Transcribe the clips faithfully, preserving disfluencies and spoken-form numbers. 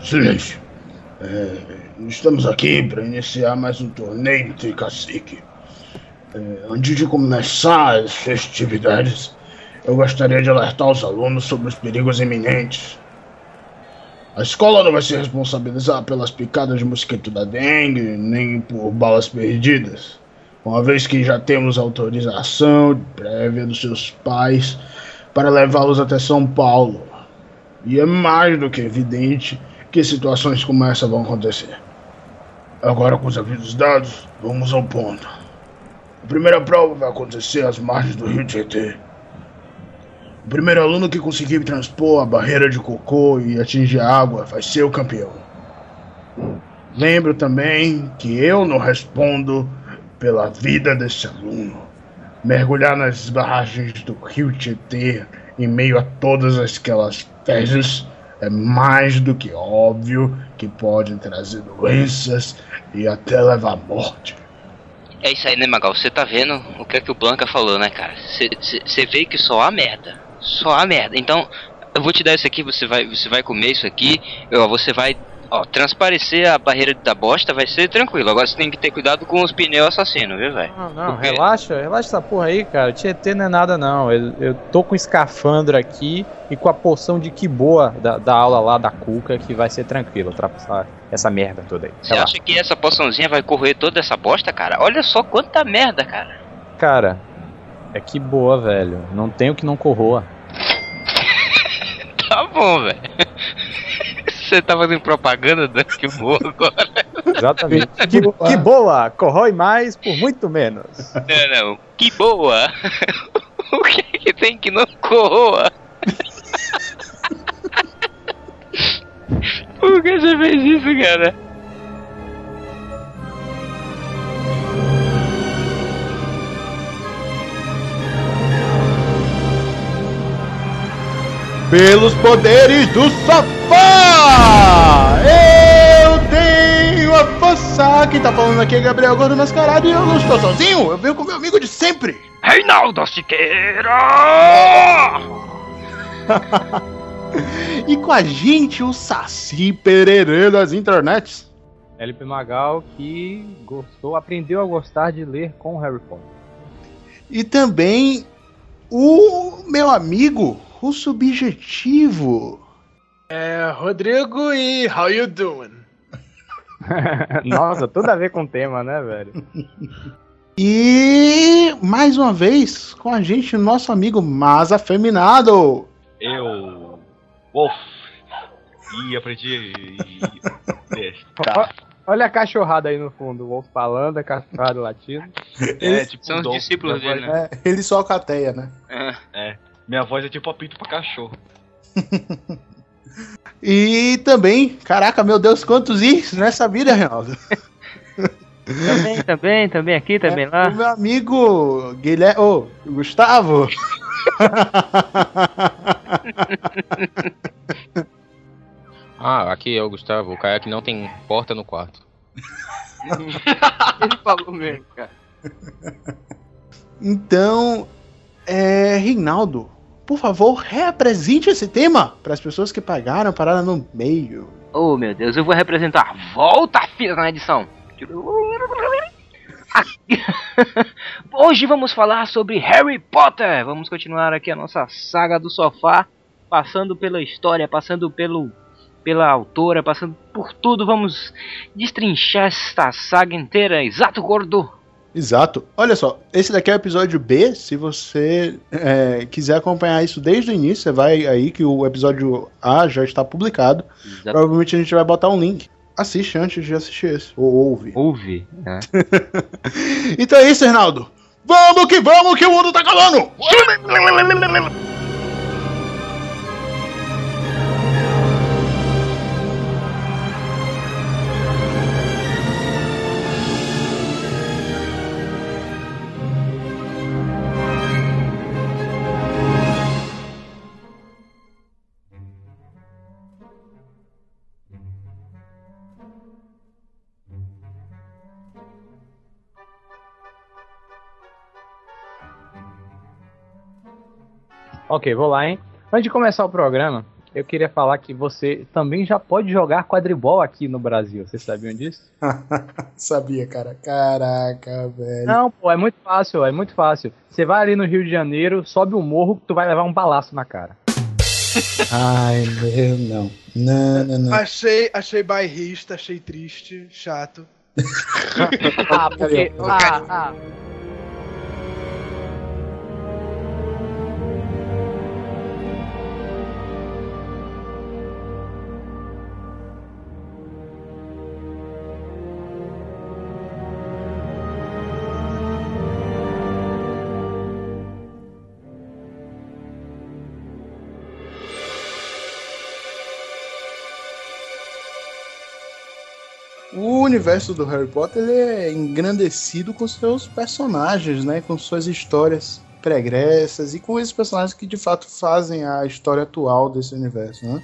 Silêncio. É, estamos aqui para iniciar mais um torneio de cacique. É, antes de começar as festividades, eu gostaria de alertar os alunos sobre os perigos iminentes. A escola não vai se responsabilizar pelas picadas de mosquito da dengue, nem por balas perdidas, uma vez que já temos autorização prévia dos seus pais para levá-los até São Paulo. E é mais do que evidente que situações como essa vão acontecer. Agora, com os avisos dados, vamos ao ponto. A primeira prova vai acontecer às margens do rio Tietê. O primeiro aluno que conseguir transpor a barreira de cocô e atingir a água vai ser o campeão. Lembro também que eu não respondo pela vida desse aluno. Mergulhar nas barragens do rio Tietê, em meio a todas aquelas fezes, é mais do que óbvio que pode trazer doenças e até levar à morte. É isso aí, né, Magal? Você tá vendo o que é que o Blanca falou, né, cara? Você vê que só há merda. Só há merda. Então, eu vou te dar isso aqui, você vai, você vai comer isso aqui, ó, você vai, ó, transparecer a barreira da bosta, vai ser tranquilo. Agora você tem que ter cuidado com os pneus assassinos, viu, velho? Não, não, Porque... relaxa, relaxa essa porra aí, cara. Tietê não é nada, não. Eu, eu tô com escafandro aqui e com a porção de que boa da, da aula lá da Cuca, que vai ser tranquilo ultrapassar essa merda toda aí. Você acha que essa poçãozinha vai correr toda essa bosta, cara? Olha só quanta merda, cara. Cara, é que boa, velho. Não tem o que não corroa. Tá bom, velho. Você tá fazendo propaganda da que boa agora. Exatamente. que, que boa! Corrói mais por muito menos. Não, não. Que boa! O que que tem que não corroa? Por que você fez isso, cara? Pelos poderes do sofá! Eu tenho a força! Quem tá falando aqui é Gabriel Gordo Mascarado e eu não estou sozinho! Eu venho com meu amigo de sempre! Reinaldo Siqueira! E com a gente o Saci Pererê das internets. L P Magal, que gostou, aprendeu a gostar de ler com Harry Potter. E também o meu amigo, o Subjetivo. É, Rodrigo e how you doing? Nossa, tudo a ver com o tema, né, velho? E mais uma vez com a gente o nosso amigo mais afeminado. Eu, Wolf, e aprendi. Tá. Olha a cachorrada aí no fundo, o Wolf falando, a cachorrada latindo. É, tipo, são os Dom. discípulos dele, né? É, ele só alcateia, né? É. É, minha voz é tipo apito pra cachorro. E também, caraca, meu Deus, quantos is nessa vida, Reinaldo? Também, também, também aqui, também é, lá. O meu amigo Guilherme, ô, oh, Gustavo. Ah, aqui é o Gustavo, o cara que não tem porta no quarto. Ele falou mesmo, cara. Então, é, Reinaldo, por favor, reapresente esse tema para as pessoas que pagaram pararam no meio. Oh, meu Deus, eu vou representar. Volta, filha, na edição. Hoje vamos falar sobre Harry Potter. Vamos continuar aqui a nossa saga do sofá, passando pela história, passando pelo pela autora, passando por tudo. Vamos destrinchar esta saga inteira, exato, gordo? Exato. Olha só, esse daqui é o episódio B. Se você é, quiser acompanhar isso desde o início, você vai aí que o episódio A já está publicado. Exato. Provavelmente a gente vai botar um link. Assiste antes de assistir esse. Ou ouve. Ouve, né? Então é isso, Reinaldo. Vamos que vamos, que o mundo tá acabando! Ok, vou lá, hein? Antes de começar o programa, eu queria falar que você também já pode jogar quadribol aqui no Brasil. Vocês sabiam disso? Sabia, cara. Caraca, velho. Não, pô, é muito fácil, é muito fácil. Você vai ali no Rio de Janeiro, sobe um morro que tu vai levar um balaço na cara. Ai, meu, não. Não, não, não. Achei, achei bairrista, achei triste, chato. Ah, porque... Ah, ah. O universo do Harry Potter ele é engrandecido com seus personagens, né? Com suas histórias pregressas e com esses personagens que de fato fazem a história atual desse universo, né?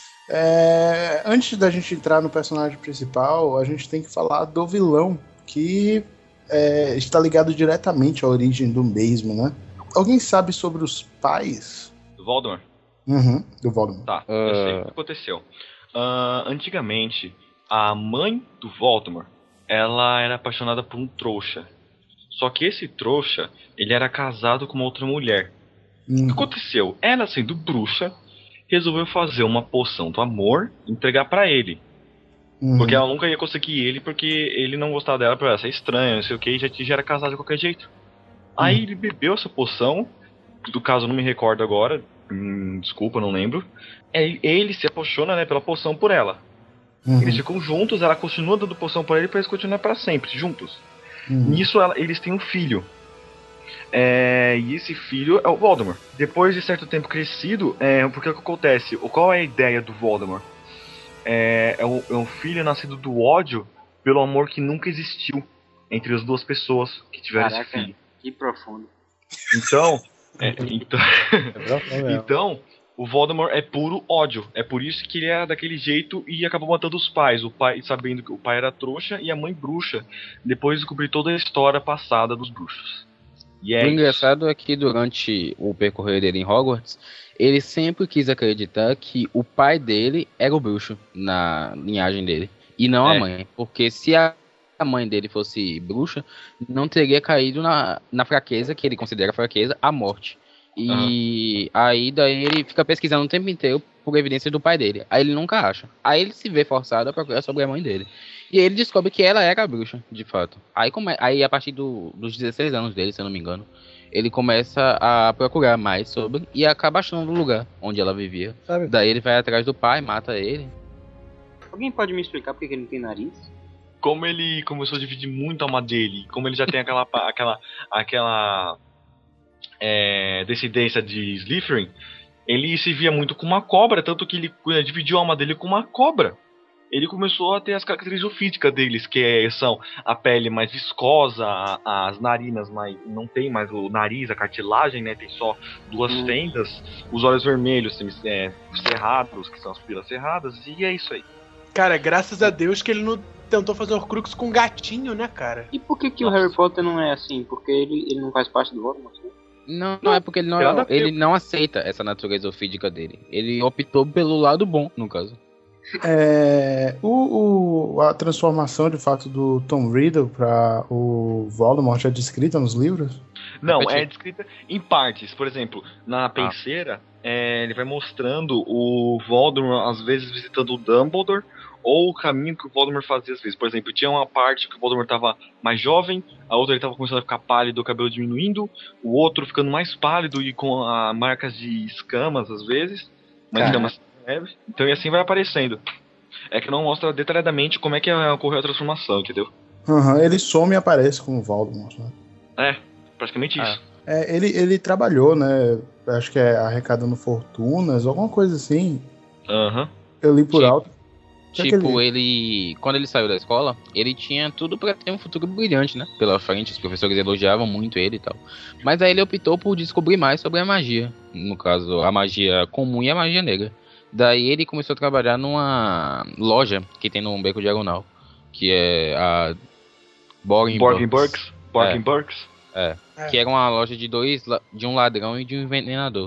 É, antes da gente entrar no personagem principal, a gente tem que falar do vilão, que é, está ligado diretamente à origem do mesmo, né? Alguém sabe sobre os pais? Do Voldemort? Uhum, do Voldemort. Tá, eu sei o que aconteceu. Uh, antigamente, a mãe do Voldemort, ela era apaixonada por um trouxa. Só que esse trouxa, ele era casado com uma outra mulher. Uhum. O que aconteceu? Ela, sendo bruxa, resolveu fazer uma poção do amor e entregar pra ele. Uhum. Porque ela nunca ia conseguir ele, porque ele não gostava dela, pra ela ser estranha, não sei o que, e já, já era casado de qualquer jeito. Uhum. Aí ele bebeu essa poção, do caso eu não me recordo agora, hum, desculpa, não lembro. Ele, ele se apaixona, né, pela poção por ela. Uhum. Eles ficam juntos, ela continua dando poção pra ele pra eles continuarem pra sempre, juntos. Uhum. Nisso ela, eles têm um filho. É, e esse filho é o Voldemort. Depois de certo tempo crescido, é, porque o que acontece? Qual é a ideia do Voldemort? É, é, um, é um filho nascido do ódio pelo amor que nunca existiu entre as duas pessoas que tiveram Caraca, esse filho. Que profundo. Então, é, então, então, o Voldemort é puro ódio. É por isso que ele era daquele jeito e acabou matando os pais. O pai, sabendo que o pai era trouxa e a mãe bruxa. Depois de descobrir toda a história passada dos bruxos. E é o engraçado é que durante o percorrer dele em Hogwarts, ele sempre quis acreditar que o pai dele era o bruxo na linhagem dele, e não é. a mãe. Porque se a mãe dele fosse bruxa, não teria caído na, na fraqueza, que ele considera fraqueza, a morte. E uhum. aí daí ele fica pesquisando o tempo inteiro por evidências do pai dele. Aí ele nunca acha. Aí ele se vê forçado a procurar sobre a mãe dele. E aí ele descobre que ela era a bruxa, de fato. Aí, come... aí a partir do... dos dezesseis anos dele, se eu não me engano, ele começa a procurar mais sobre e acaba achando o lugar onde ela vivia. Sabe? Daí ele vai atrás do pai, mata ele. Alguém pode me explicar por que ele não tem nariz? Como ele começou a dividir muito a alma dele, como ele já tem aquela... aquela, aquela é, descendência de Slytherin, ele se via muito com uma cobra, tanto que ele dividiu a alma dele com uma cobra. Ele começou a ter as características físicas deles, que são a pele mais viscosa, as narinas mais, não tem mais o nariz, a cartilagem, né? Tem só duas hum. fendas, os olhos vermelhos, é, cerrados, que são as pupilas cerradas, e é isso aí. Cara, graças a Deus que ele não tentou fazer Horcrux com gatinho, né, cara? E por que, que o Harry Potter não é assim? Porque ele, ele não faz parte do Voldemort, né? Não, não é porque ele não, ele não aceita essa natureza física dele. Ele optou pelo lado bom, no caso. É, o, o, a transformação de fato do Tom Riddle para o Voldemort é descrita nos livros? Não, é descrita em partes. Por exemplo, na Penseira, ah. é, ele vai mostrando o Voldemort às vezes visitando o Dumbledore, ou o caminho que o Voldemort fazia às vezes. Por exemplo, tinha uma parte que o Voldemort estava mais jovem, a outra ele estava começando a ficar pálido, o cabelo diminuindo, o outro ficando mais pálido e com a, marcas de escamas às vezes, mas escamas leve. Então e assim vai aparecendo. É que não mostra detalhadamente como é que ocorreu a transformação, entendeu? Uhum, ele some e aparece como Voldemort, né? É, praticamente ah. isso. É, ele, ele trabalhou, né? Acho que é arrecadando fortunas, alguma coisa assim. Aham. Uhum. Eu li por tipo, alto. Tipo, ele... ele... Quando ele saiu da escola, ele tinha tudo pra ter um futuro brilhante, né? Pela frente, os professores elogiavam muito ele e tal. Mas aí ele optou por descobrir mais sobre a magia. No caso, a magia comum e a magia negra. Daí ele começou a trabalhar numa loja que tem no Beco Diagonal, que é a Borgin Burks. Borgin Burks. É, é, que era uma loja de dois, de um ladrão e de um envenenador.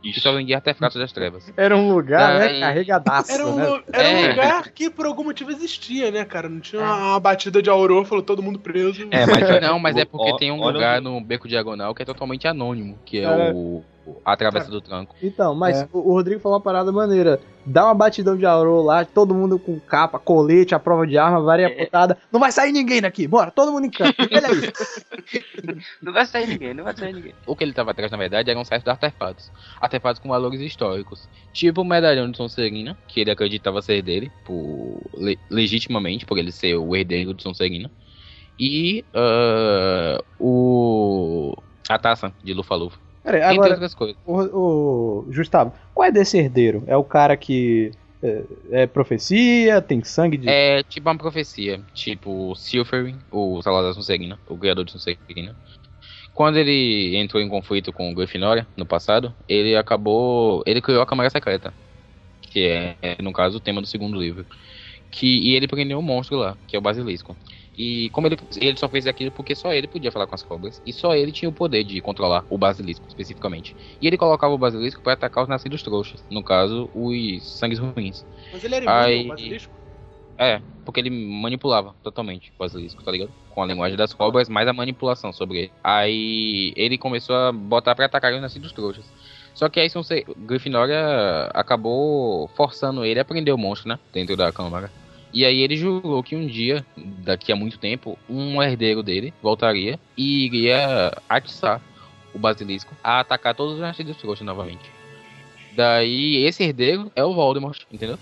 Que só vendia artefatos das trevas. Era um lugar, Daí- né, carregadaço, Era um, né? lu- era um É. lugar que por algum motivo existia, né, cara? Não tinha uma, uma batida de aurô, falou todo mundo preso. É, mas Não, mas é o- porque ó- tem um olha lugar onde- no Beco Diagonal que é totalmente anônimo, que é Cara. o, o- a Travessa do Tranco. Então, mas É. o o Rodrigo falou uma parada maneira. Dá uma batidão de aurô lá, todo mundo com capa, colete, a prova de arma, varinha apontada. Não vai sair ninguém daqui, bora, todo mundo em campo. Olha aí. Não vai sair ninguém, não vai sair ninguém. O que ele tava atrás, na verdade, eram certos artefatos. Artefatos com valores históricos. Tipo o medalhão de Sonserina, que ele acreditava ser dele, por, le- legitimamente, por ele ser o herdeiro de Sonserina. E ah, o a taça de Lufa-Lufa. Peraí, Entre agora, outras coisas. o, o Gustavo, qual é desse herdeiro? É o cara que é, é profecia, tem sangue de... É tipo uma profecia. Tipo o Silverin, o Salazar Sonserina, o criador de Sonserina. Quando ele entrou em conflito com o Grifinória no passado, ele acabou. Ele criou a Câmara Secreta. Que é, é, no caso, o tema do segundo livro. Que, e ele prendeu um monstro lá, que é o Basilisco. E como ele, ele só fez aquilo porque só ele podia falar com as cobras. E só ele tinha o poder de controlar o Basilisco, especificamente. E ele colocava o Basilisco para atacar os nascidos trouxas. No caso, os sangues ruins. Mas ele era imune Aí- ao basilisco? É, porque ele manipulava totalmente o basilisco, tá ligado? Com a linguagem das cobras, mais a manipulação sobre ele. Aí ele começou a botar pra atacar os nascidos trouxas. Só que aí Sonser... Grifinória acabou forçando ele a prender o monstro, né? Dentro da câmara. E aí ele jurou que um dia, daqui a muito tempo, um herdeiro dele voltaria e iria atiçar o basilisco a atacar todos os nascidos trouxas novamente. Daí esse herdeiro é o Voldemort, entendeu?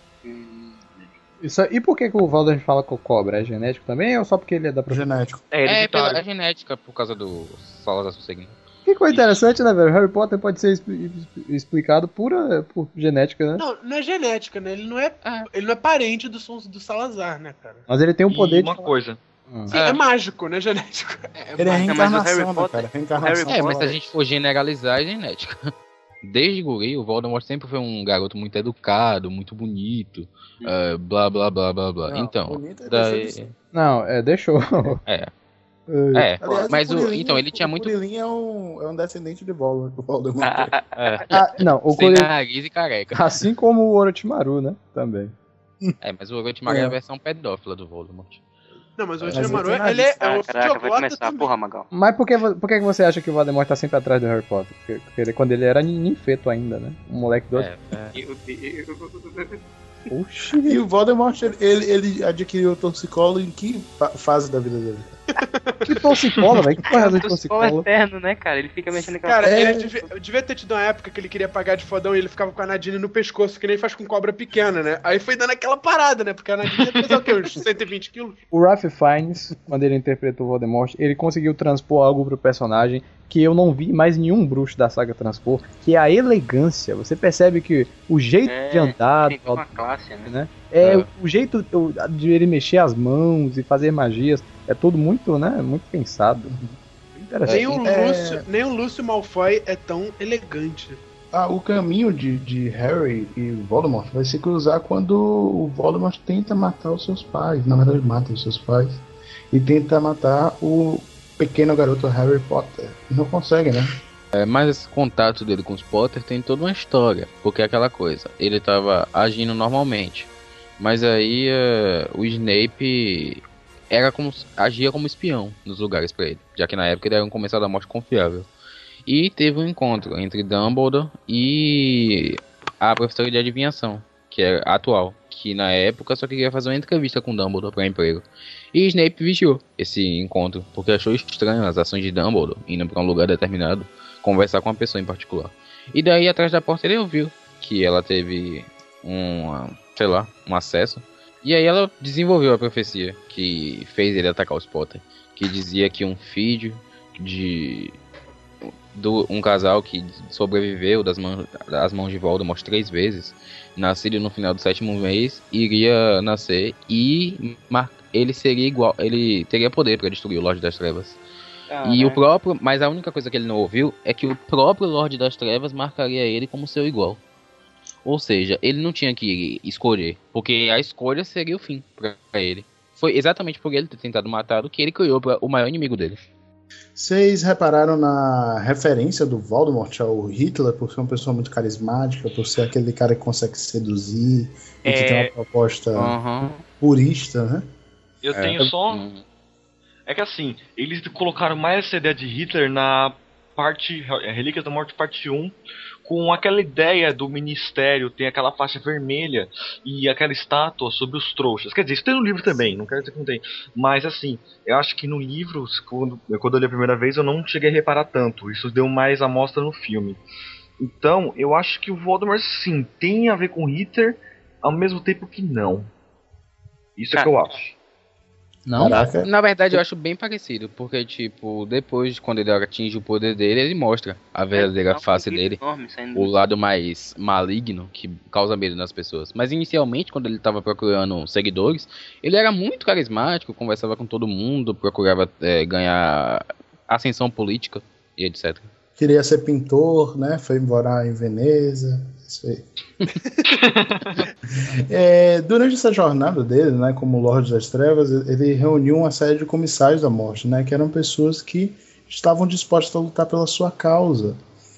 Isso, e por que, que o Voldemort fala com o cobra? É genético também ou só porque ele é da profecia? Genético. É, É, pela hereditário. é genética, por causa do Salazar Sonserina. Que coisa interessante, né, velho? Harry Potter pode ser expli- explicado pura, por genética, né? Não, não é genética, né? Ele não é, É. ele não é parente do, Son- do Salazar, né, cara? Mas ele tem um E poder uma de... coisa. Hum. Sim, É. é, mágico, não é genético. Ele é Não, mas o reencarnação, Harry né, Potter- cara? Reencarnação. É, mas se a gente for generalizar, é genética. Desde guri, o Voldemort sempre foi um garoto muito educado, muito bonito, eh, blá blá blá blá blá. Não, Então, bonito ele daí... deixou de ser. Não, é, deixou. É, É. é, Aliás, mas o, Kuririn- então ele tinha muito... O Kuririn é um, é um descendente de Voldemort. O Voldemort. Ah, ah, ah, É, Ah, não, o sem Kuririn, nariz e careca. assim como o Orochimaru, né? Também. É, mas o Orochimaru é É. a versão pedófila do Voldemort. Não, mas o Mas Orochimaru, ele tem ele é, é ah, um caraca, vai idiota começar. também. Porra, Magal. Mas por que, vo- por que que você acha que o Voldemort tá sempre atrás do Harry Potter? Porque, porque ele- quando ele era ninfeto ainda, né? Um moleque doido. É, é. Meu Deus. Oxi. E o Voldemort, ele, ele adquiriu o torcicolo em que fa- fase da vida dele? Que torcicola, velho. Que porra é de O torcicola? eterno, né, cara? Ele fica mexendo naquela Cara, É. ele devia, devia ter tido uma época que ele queria pagar de fodão e ele ficava com a Nadine no pescoço, que nem faz com cobra pequena, né? Aí foi dando aquela parada, né? Porque a Nadine ia pesar o quê? Uns cento e vinte quilos? O Ralph Fiennes, quando ele interpretou o Voldemort, ele conseguiu transpor algo pro personagem que eu não vi mais nenhum bruxo da saga transpor, que é a elegância. Você percebe que o jeito É, de andar, Tem uma classe, né? né? É, É. o jeito de ele mexer as mãos e fazer magias, é tudo muito, né? Muito pensado. Interessante. Nem o, É. Lúcio, nem o Lúcio Malfoy é tão elegante. Ah, o caminho de, de Harry e Voldemort vai se cruzar quando o Voldemort tenta matar os seus pais. Na verdade, mata os seus pais. E tenta matar o pequeno garoto Harry Potter. E não consegue, né? É, mas esse contato dele com os Potter tem toda uma história. Porque é aquela coisa, ele tava agindo normalmente. Mas aí eh, o Snape era como, agia como espião nos lugares pra ele. Já que na época ele era um comensal da morte confiável. E teve um encontro entre Dumbledore e a professora de adivinhação, que é atual. Que na época só queria fazer uma entrevista com Dumbledore para emprego. E Snape vigiou esse encontro, porque achou estranho as ações de Dumbledore indo para um lugar determinado, conversar com uma pessoa em particular. E daí atrás da porta ele ouviu que ela teve um, sei lá, um acesso. E aí ela desenvolveu a profecia que fez ele atacar os Potter, que dizia que um filho de do, um casal que sobreviveu das mãos, das mãos de Voldemort três vezes, nascido no final do sétimo mês, iria nascer e mar, ele seria igual, ele teria poder para destruir o Lorde das Trevas. E o próprio, mas a única coisa que ele não ouviu é que o próprio Lorde das Trevas marcaria ele como seu igual. Ou seja, ele não tinha que escolher, porque a escolha seria o fim pra ele. Foi exatamente por ele ter tentado matar o que ele criou para o maior inimigo dele. Vocês repararam na referência do Voldemort ao Hitler por ser uma pessoa muito carismática, por ser aquele cara que consegue seduzir e É... que tem uma proposta Uhum. purista, né? Eu É. tenho só... É que assim, eles colocaram mais essa ideia de Hitler na parte... Relíquias da Morte parte um, com aquela ideia do ministério, tem aquela faixa vermelha e aquela estátua sobre os trouxas. Quer dizer, isso tem no livro também, não quero dizer que não tem. Mas assim, eu acho que no livro, quando, quando eu li a primeira vez, eu não cheguei a reparar tanto. Isso deu mais amostra no filme. Então, eu acho que o Voldemort, sim, tem a ver com Hitler, ao mesmo tempo que não. Isso é que eu acho. Não? Caraca. Na verdade, eu acho bem parecido, porque, tipo, depois, quando ele atinge o poder dele, ele mostra a verdadeira face dele, o lado mais maligno, que causa medo nas pessoas. Mas, inicialmente, quando ele estava procurando seguidores, ele era muito carismático, conversava com todo mundo, procurava é, ganhar ascensão política e etcétera. Queria ser pintor, né? Foi morar em Veneza. Isso aí. É, durante essa jornada dele, né, como Lorde das Trevas, ele reuniu uma série de comissários da morte, né, que eram pessoas que estavam dispostas a lutar pela sua causa.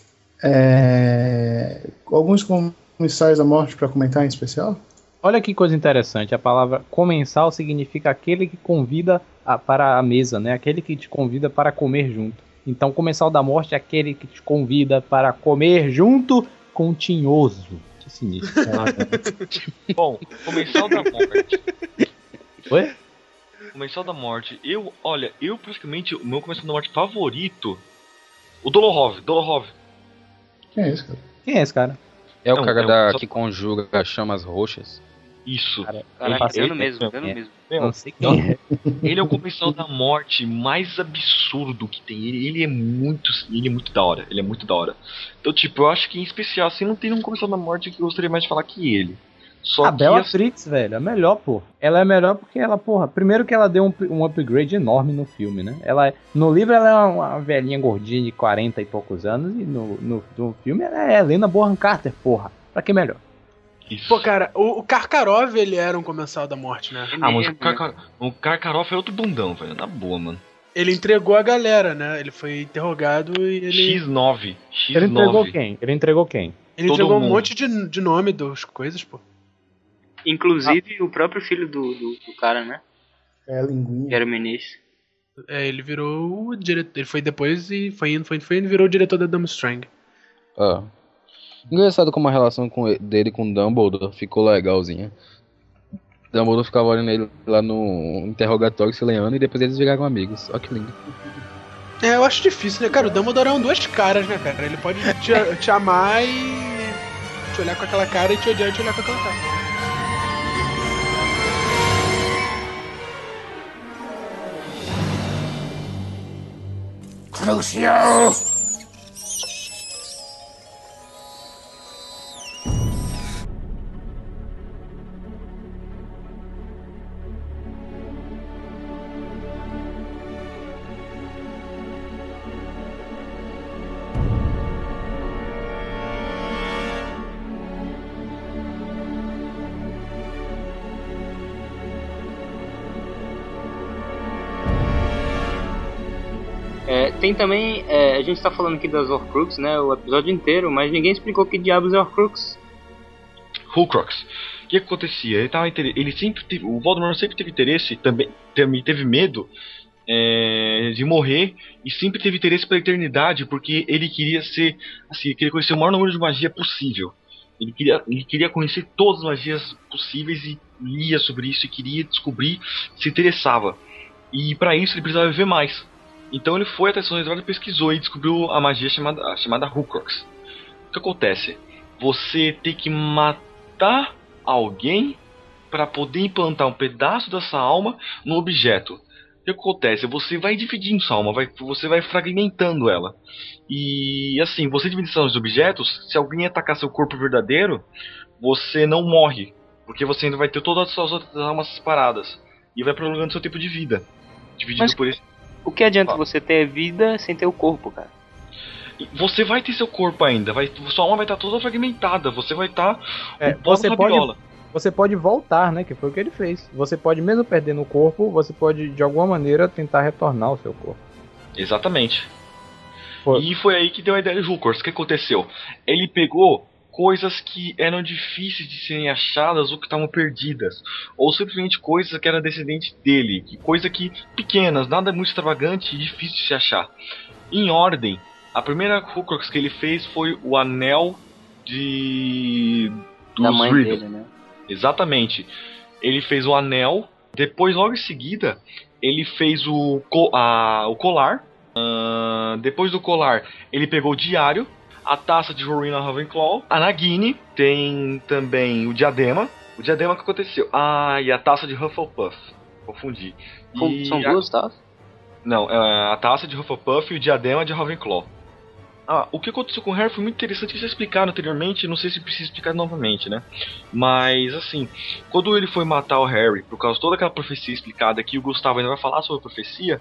É, alguns comissários da morte para comentar em especial? Olha que coisa interessante, a palavra comensal significa aquele que convida a, para a mesa, né? Aquele que te convida para comer junto. Então, comensal da morte é aquele que te convida para comer junto com o tinhoso. Que sinistro. Bom, Comensal da Morte. Oi? Comensal da Morte. Eu, olha, eu praticamente, o meu Comensal da Morte favorito, o Dolohov, Dolohov. Quem é esse, cara? Quem é esse cara? É o Não, cara é o- da, só- que conjuga chamas roxas. Isso. Cara, Caraca, Ele- dando ele- mesmo, dando é. mesmo. Meu, não sei quem é. ele é o Comensal da Morte mais absurdo que tem. Ele, ele é muito, ele é muito da hora. Ele é muito da hora. Então, tipo, eu acho que em especial, assim, não tem um Comensal da Morte que eu gostaria mais de falar que ele. Só A que Bela assim, Trix, velho, é melhor, pô. Ela é melhor porque ela, porra, primeiro que ela deu um, um upgrade enorme no filme, né? Ela, é- no livro ela é uma, uma velhinha gordinha de quarenta e poucos anos e no, no, no filme ela é Helena Bonham Carter, porra. Pra que melhor? isso. Pô, cara, o, o Karkarov, ele era um comensal da morte, né? Ah, mas o, mesmo, né? Karkar... o Karkaroff é outro bundão, velho. Na boa, mano. Ele entregou a galera, né? Ele foi interrogado e ele... X nove. X nove. Ele entregou quem? Ele entregou quem? Ele todo entregou um mundo. monte de, de nome das coisas, pô. Inclusive o próprio filho do, do, do cara, né? É a linguinha. Que era o Menezes. É, ele virou o diretor. Ele foi depois e foi indo, foi indo, foi indo e virou o diretor da Durmstrang. Ah. Engraçado como a relação com ele- dele com Dumbledore ficou legalzinha. Dumbledore ficava olhando ele lá no interrogatório se leando e depois eles viraram amigos. Ó que lindo. É, eu acho difícil, né, cara? O Dumbledore é um duas caras, né, cara? Ele pode te, te amar e te olhar com aquela cara e te odiar e te olhar com aquela cara. Crucio! É, tem também, é, a gente tá falando aqui das Horcrux, né, o episódio inteiro, mas ninguém explicou que diabos é Horcrux. Horcrux. O que acontecia? Ele, tava inter... ele sempre teve... O Voldemort sempre teve interesse, também teve, teve medo é, de morrer e sempre teve interesse pela eternidade porque ele queria ser, assim, ele queria conhecer o maior número de magia possível. Ele queria, ele queria conhecer todas as magias possíveis e lia sobre isso e queria descobrir, se interessava. E para isso ele precisava viver mais. Então ele foi até São Eduardo e pesquisou e descobriu a magia chamada, a chamada Horcrux. O que acontece? Você tem que matar alguém para poder implantar um pedaço dessa alma no objeto. O que acontece? Você vai dividindo sua alma, vai, você vai fragmentando ela. E assim, você dividindo os objetos, se alguém atacar seu corpo verdadeiro, você não morre. Porque você ainda vai ter todas as suas outras almas separadas. E vai prolongando seu tempo de vida. Dividido Mas- por esse. O que adianta Ah. você ter vida sem ter o corpo, cara? Você vai ter seu corpo ainda, vai, sua alma vai estar toda fragmentada, você vai estar É, com pó você na pode- rabiola. Você pode voltar, né? Que foi o que ele fez. Você pode, mesmo perdendo o corpo, você pode, de alguma maneira, tentar retornar o seu corpo. Exatamente. Pô. E foi aí que deu a ideia de Hulkors. O que aconteceu? Ele pegou coisas que eram difíceis de serem achadas ou que estavam perdidas, ou simplesmente coisas que eram descendentes dele, que coisa que pequenas, nada muito extravagante e difícil de se achar. Em ordem, a primeira Hulkors que ele fez foi o anel de dos Da mãe Riddle. dele, né? Exatamente. Ele fez o anel, depois logo em seguida ele fez o, co a, o colar. Uh, depois do colar, ele pegou o diário, a taça de Rowena Ravenclaw, a Nagini, tem também o diadema. O diadema que aconteceu? Ah, e a taça de Hufflepuff. Confundi. E São a... duas taças? Não, a taça de Hufflepuff e o diadema de Ravenclaw. Ah, o que aconteceu com o Harry foi muito interessante, já explicaram anteriormente, não sei se precisa explicar novamente, né? Mas, assim, quando ele foi matar o Harry, por causa de toda aquela profecia explicada, que o Gustavo ainda vai falar sobre a profecia,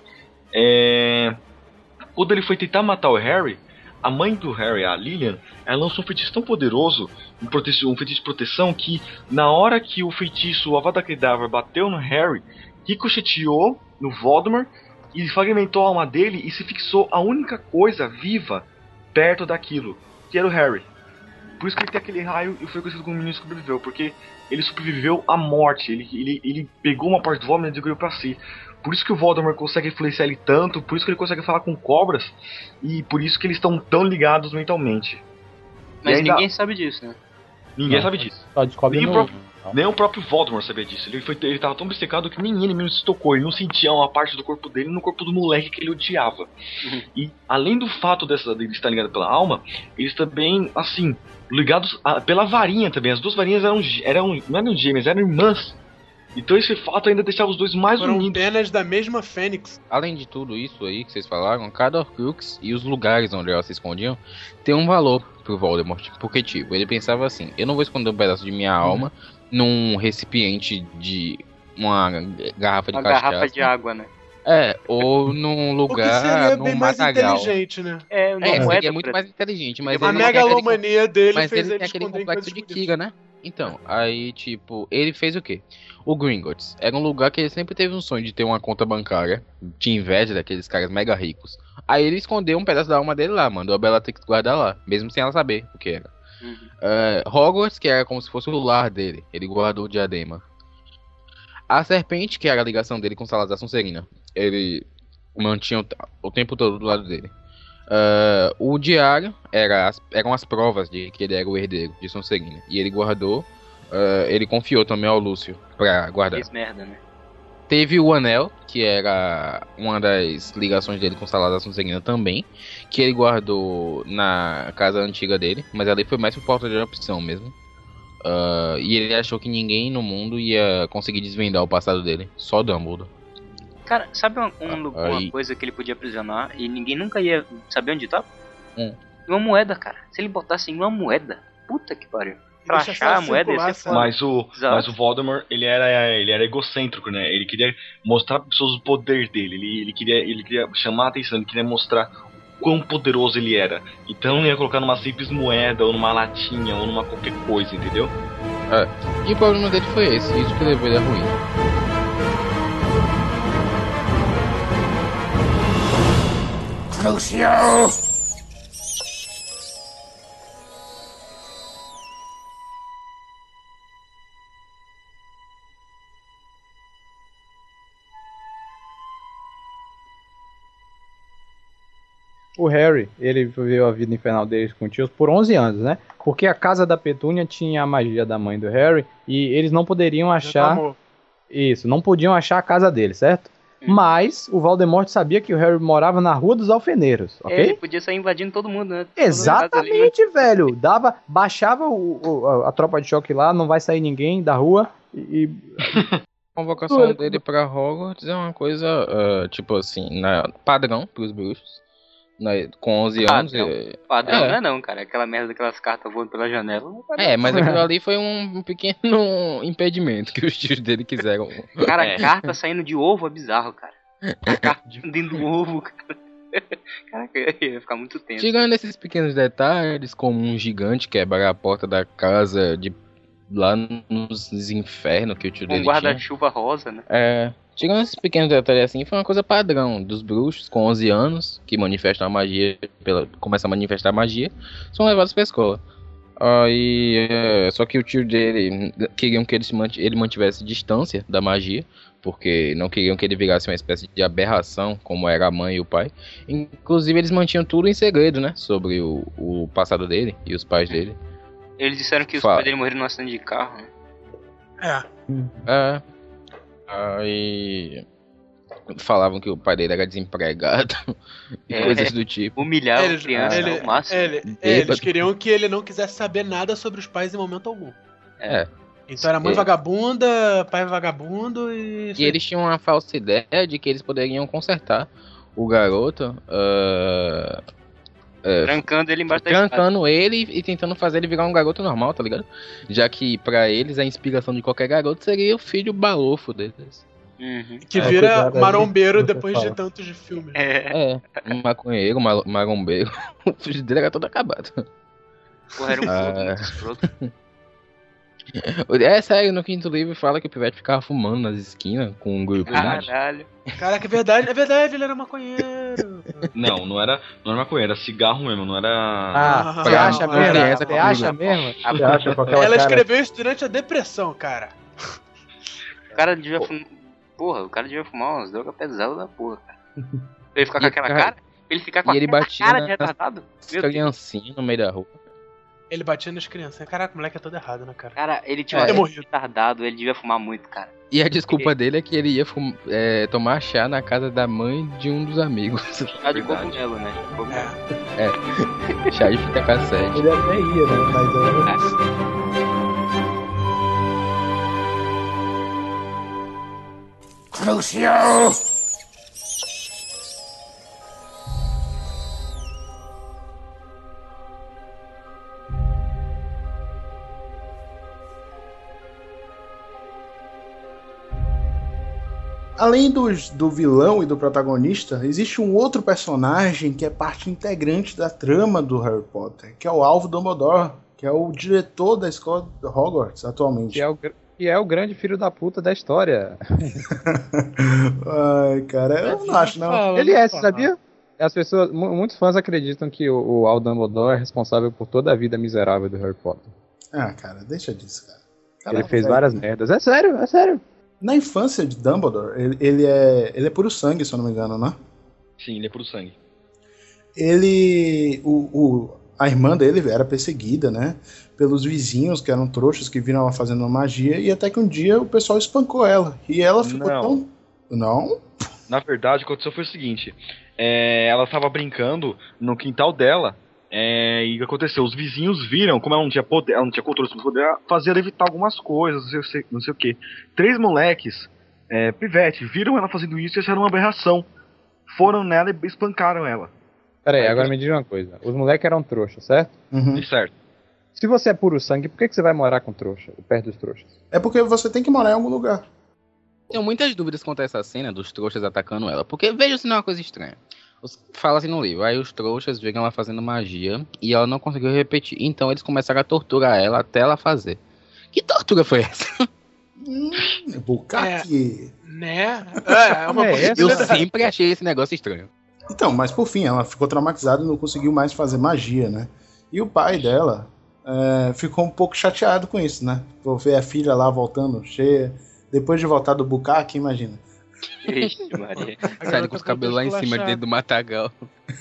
é... quando ele foi tentar matar o Harry, a mãe do Harry, a Lilian, ela lançou um feitiço tão poderoso, um, um feitiço de proteção, que na hora que o feitiço, o Avada Kedavra, bateu no Harry, ricocheteou no Voldemort e fragmentou a alma dele e se fixou a única coisa viva perto daquilo, que era o Harry. Por isso que ele tem aquele raio e foi conhecido como o menino que sobreviveu, porque ele sobreviveu à morte, ele, ele, ele pegou uma parte do Voldemort e adquiriu pra si. Por isso que o Voldemort consegue influenciar ele tanto, por isso que ele consegue falar com cobras, e por isso que eles estão tão ligados mentalmente. Mas ainda... ninguém sabe disso, né? Ninguém Não, sabe disso. Só descobre Nem o no... próprio- Nem o próprio Voldemort sabia disso. Ele, foi, ele tava tão obcecado que nem ele mesmo se tocou. Ele não sentia uma parte do corpo dele no corpo do moleque que ele odiava. Uhum. E além do fato dessa, dele estar ligado pela alma, eles também, assim, ligados a, pela varinha também. As duas varinhas eram, eram, não eram gêmeas, eram irmãs. Então esse fato ainda deixava os dois mais Foram unidos. penas da mesma Fênix. Além de tudo isso aí que vocês falaram, cada Horcrux e os lugares onde elas se escondiam tem um valor pro Voldemort. Porque, tipo, ele pensava assim, eu não vou esconder um pedaço de minha alma num recipiente de uma garrafa de Uma cachaça. garrafa de água, né? É, ou num O que lugar, seria num bem mais matagal. inteligente, né? É, uma É, moeda seria muito pra- mais inteligente, mas A ele tem aquele- megalomania dele Mas fez ele ele tem aquele esconder em complexo coisas de bonitas. Kira, né? Então, aí, tipo, ele fez o quê? O Gringotts era um lugar que ele sempre teve um sonho de ter uma conta bancária. Tinha inveja daqueles caras mega ricos. Aí ele escondeu um pedaço da alma dele lá, mandou a Bellatrix guardar lá, mesmo sem ela saber o que era. Uhum. É, Hogwarts, que era como se fosse o lar dele, ele guardou o diadema. A serpente, que era a ligação dele com Salazar Sonserina, ele mantinha o, o tempo todo do lado dele. Uh, o diário era as, eram as provas de que ele era o herdeiro de Sonserina. E ele guardou, uh, ele confiou também ao Lúcio pra guardar. Fez merda, né? Teve o anel, que era uma das ligações dele com Salazar Sonserina também, que ele guardou na casa antiga dele, mas ali foi mais por falta de opção mesmo. Uh, e ele achou que ninguém no mundo ia conseguir desvendar o passado dele, só Dumbledore. Cara, sabe uma, um, Ah, uma aí- coisa que ele podia aprisionar e ninguém nunca ia saber onde tava? Hum. Uma moeda, cara. Se ele botasse em uma moeda, puta que pariu. Pra Deixa achar só a moeda ia circular, ser sabe? foda. Mas o, Exato. mas o Voldemort, ele era, ele era egocêntrico, né? Ele queria mostrar para pessoas o poder dele. Ele, ele, queria, ele queria chamar a atenção, ele queria mostrar quão poderoso ele era. Então não ia colocar numa simples moeda, ou numa latinha, ou numa qualquer coisa, entendeu? E o problema dele foi esse, isso que levou ele à ruína. O Harry, ele viveu a vida infernal deles com tios por onze anos, né? Porque a casa da Petúnia tinha a magia da mãe do Harry e eles não poderiam achar... Reclamou. Isso, não podiam achar a casa dele, certo? Hum. Mas o Voldemort sabia que o Harry morava na Rua dos Alfeneiros, ok? É, ele podia sair invadindo todo mundo, né? Todas as casas ali, né? Exatamente, velho. Dava, baixava o, o- a, a tropa de choque lá, não vai sair ninguém da rua e... e- A convocação dele pra Hogwarts é uma coisa, ah, tipo assim, na, padrão pros bruxos. Na- com onze anos. Padrão. É, Padrão É. não é não, cara. Aquela merda daquelas cartas voando pela janela. Não é padrão. é, mas aquilo ali foi um, um pequeno impedimento que os tios dele quiseram. Cara, É. carta saindo de ovo é bizarro, cara. A carta dentro do ovo, cara. Caraca, eu ia ficar muito tenso. Tirando esses pequenos detalhes, como um gigante quebrar a porta da casa de lá nos infernos que o tio Com um dele tinha. guarda-chuva rosa, né? É, Tirando esses pequenos detalhes assim, foi uma coisa padrão dos bruxos com onze anos, que manifestam a magia, pela, começam a manifestar a magia, são levados pra escola. Aí, é, só que o tio dele queriam que ele, se mant ele mantivesse distância da magia, porque não queriam que ele virasse uma espécie de aberração, como era a mãe e o pai. Inclusive, eles mantinham tudo em segredo, né, sobre o, o passado dele e os pais dele. Eles disseram que os Fala. pais dele morreram num acidente de carro, né? É. É. Aí falavam que o pai dele era desempregado e É. coisas do tipo. Humilhar Eles, a criança ele- ao máximo. ele- é, Bêbado. eles queriam que ele não quisesse saber nada sobre os pais em momento algum. É. Então era mãe É. vagabunda, pai vagabundo e. E eles tinham uma falsa ideia de que eles poderiam consertar o garoto, ah, é, Trancando ele embaixo da escada. trancando ele e tentando fazer ele virar um garoto normal, tá ligado? Já que pra eles a inspiração de qualquer garoto seria o filho balofo deles. Uhum. Que É, vira cuidado aí, marombeiro você depois de fala. tantos de filmes. É, É, um maconheiro, um ma- marombeiro. O filho dele era todo acabado. porra, era um Ah. puto muito escroto. É sério, no quinto livro fala que o Pivete ficava fumando nas esquinas com um grupo. Caralho. Caraca, é verdade, é verdade, ele era maconheiro. Não, não era, não era maconha, era cigarro mesmo, não era. Ah, você pra acha uma mesmo? criança Você com acha amigo. mesmo? Você acha com aquela Ela cara? escreveu isso durante a depressão, cara. O cara devia fumar. Porra, o cara devia fumar umas drogas pesadas da porra, cara. Ele ficar com E aquela cara- cara? Ele ficar com e ele aquela batia cara na- de retardado? Meu Deus. Criancinha no meio da rua. Ele batia nas crianças. Caraca, o moleque é todo errado, né, cara? Cara, ele tinha É. um Ter é. morrido. retardado, ele devia fumar muito, cara. E a desculpa dele é que ele ia fum- é, tomar chá na casa da mãe de um dos amigos. Chá de cogumelo, né? Cogumelo. É. Chá de fita cassete. Ele até ia, né? Mas era... Crucial! Além dos, do vilão e do protagonista, existe um outro personagem que é parte integrante da trama do Harry Potter, que é o Alvo Dumbledore, que é o diretor da escola de Hogwarts atualmente. Que é, o, gr- que é o grande filho da puta da história. Ai, cara, eu não acho, não. Ele é, você sabia? As pessoas, mu- muitos fãs acreditam que o, o Al Dumbledore é responsável por toda a vida miserável do Harry Potter. Ah, cara, deixa disso, cara. Ele Caraca, fez velho. várias merdas. É sério, é sério. Na infância de Dumbledore, ele, ele é ele é puro sangue, se eu não me engano, né? Sim, ele é puro sangue. Ele, o, o, a irmã dele era perseguida, né? Pelos vizinhos, que eram trouxas, que viram ela fazendo uma magia, e até que um dia o pessoal espancou ela. E ela ficou Não. tão... Não? Na verdade, o que aconteceu foi o seguinte: é, ela estava brincando no quintal dela. É, e o que aconteceu? Os vizinhos viram, como ela não tinha poder, ela não tinha controle sobre o poder, fazer ela evitar algumas coisas, não sei, não sei o que. Três moleques, é, pivete, viram ela fazendo isso e acharam uma aberração. Foram nela e espancaram ela. Pera aí, Aí, agora que- me diz uma coisa. Os moleques eram trouxas, certo? Uhum. E certo. Se você é puro sangue, por que, que você vai morar com trouxa, perto dos trouxas? É porque você tem que morar em algum lugar. Tenho muitas dúvidas quanto a essa cena dos trouxas atacando ela, porque veja se não é uma coisa estranha. Os- Fala assim no livro, aí os trouxas viram ela fazendo magia e ela não conseguiu repetir. Então eles começaram a torturar ela até ela fazer. Que tortura foi essa? Hum, Bukkake. Né? É, é uma É, essa- Eu possibilidade. sempre achei esse negócio estranho. Então, mas por fim, ela ficou traumatizada e não conseguiu mais fazer magia, né? E o pai dela é, ficou um pouco chateado com isso, né? Por ver a filha lá voltando cheia. Depois de voltar do Bukkake, imagina. Ixi, Maria. A Saindo garota com os voltou cabelos lá em cima esculachada. dentro do matagal.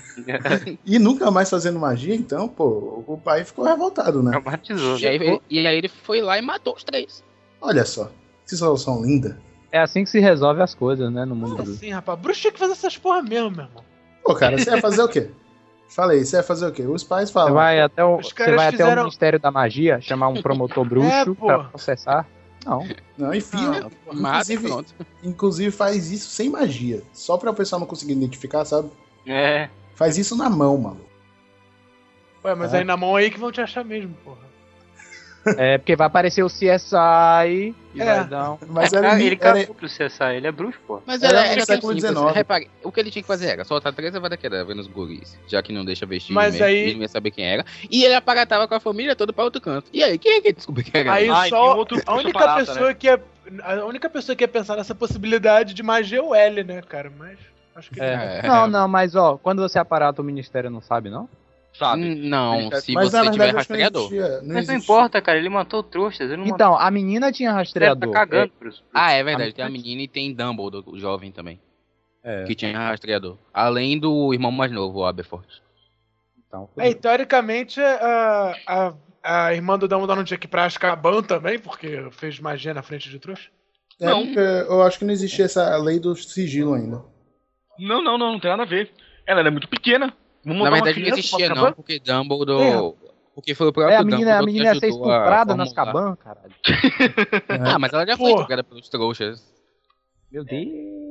E nunca mais fazendo magia, então, pô, o pai ficou revoltado, né? Traumatizou. E aí, e aí ele foi lá e matou os três. Olha só, que solução linda. É assim que se resolve as coisas, né, no mundo Como do... assim, rapaz? Bruxo tinha que fazer essas porra mesmo, meu irmão. Pô, cara, você ia fazer o quê? Falei, você ia fazer o quê? Os pais Você falam. vai até o, Os você caras vai até fizeram- o Ministério da Magia, chamar um promotor bruxo pô. pra processar? Não. Não, enfim, Ah, Mata e inclusive, pronto. inclusive faz isso sem magia. Só pra o pessoal não conseguir identificar, sabe? É. Faz isso na mão, mano. Ué, mas É. aí na mão aí que vão te achar mesmo, porra. É porque vai aparecer o C S I e É. vai dar um... Mas Ah, era, ele era, cagou pro C S I, ele é bruxo, pô. Mas Era era, no era século simples. dezenove. Repare, o que ele tinha que fazer era soltar três Avada-Kedavra nos guris, já que não deixa vestir Mas mesmo, aí- ele não ia saber quem era. E ele aparatava com a família toda pra outro canto. E aí, quem é que descobriu quem era? Aí Ah, e só tem outro a bruxo única parata, pessoa que ia a única pessoa que ia pensar nessa possibilidade de magia é o L, né, cara? Mas acho que É. Não, não, mas ó, quando você aparata o ministério não sabe, não? Sabe? Hum, Não, se Mas, você na verdade, tiver acho que não rastreador. existia- não Mas não existia. importa, cara, ele matou trouxas. Ele não Então, a menina tinha matou. Ele rastreador. tá cagando pros, pros... Ah, é verdade, tem a menina e tem Dumbledore, o jovem também, É, que tinha rastreador. Além do irmão mais novo, o Aberforth. então, É, e teoricamente a, a, a irmã do Dumbledore não tinha que ir pra Azkaban também, porque fez magia na frente de trouxa. É, Não. porque eu acho que não existia essa lei do sigilo ainda. Não, não, não, não tem nada a ver. Ela era muito pequena. Vamos Na mandar uma verdade não criança existia pra não, Azkaban? porque Dumbledore... Porque foi o próprio É, a menina, a Dumbledore menina ia que ser ajudou a estuprada nas formular. cabanas, caralho. Ah, mas ela já foi Pô. estuprada pelos trouxas. Meu Deus.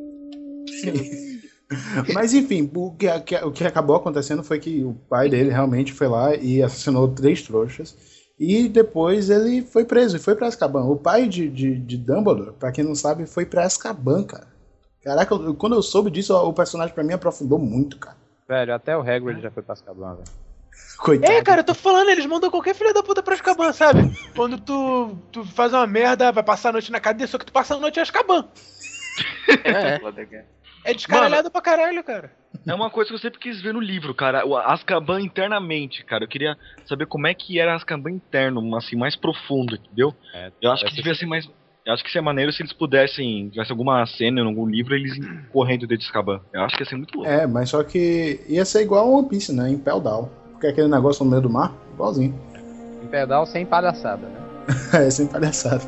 Mas enfim, o que, que- o que acabou acontecendo foi que o pai dele realmente foi lá e assassinou três trouxas. E depois ele foi preso e foi pra Azkaban. O pai de, de, de Dumbledore, pra quem não sabe, foi pra Azkaban, cara. Caraca, eu- quando eu soube disso, o personagem pra mim aprofundou muito, cara. Velho, até o Hagrid já foi pra Azkaban, velho. Coitado. É, cara, eu tô falando, eles mandam qualquer filho da puta pra Azkaban, sabe? Quando tu, tu faz uma merda, vai passar a noite na cadeia, só que tu passa a noite em Azkaban. É. É descaralhado pra caralho, cara. É uma coisa que eu sempre quis ver no livro, cara. O Azkaban internamente, cara. Eu queria saber como é que era Azkaban interno, assim, mais profundo, entendeu? É, Eu acho que deve devia ser mais... Eu acho que seria maneiro se eles pudessem, tivesse alguma cena em algum livro, eles iam correndo dentro de Azkaban. Eu acho que ia ser muito louco. É, mas só que ia ser igual a One Piece, né? Impel Down. Porque aquele negócio no meio do mar, igualzinho. Um pedal sem palhaçada, né? É, sem palhaçada.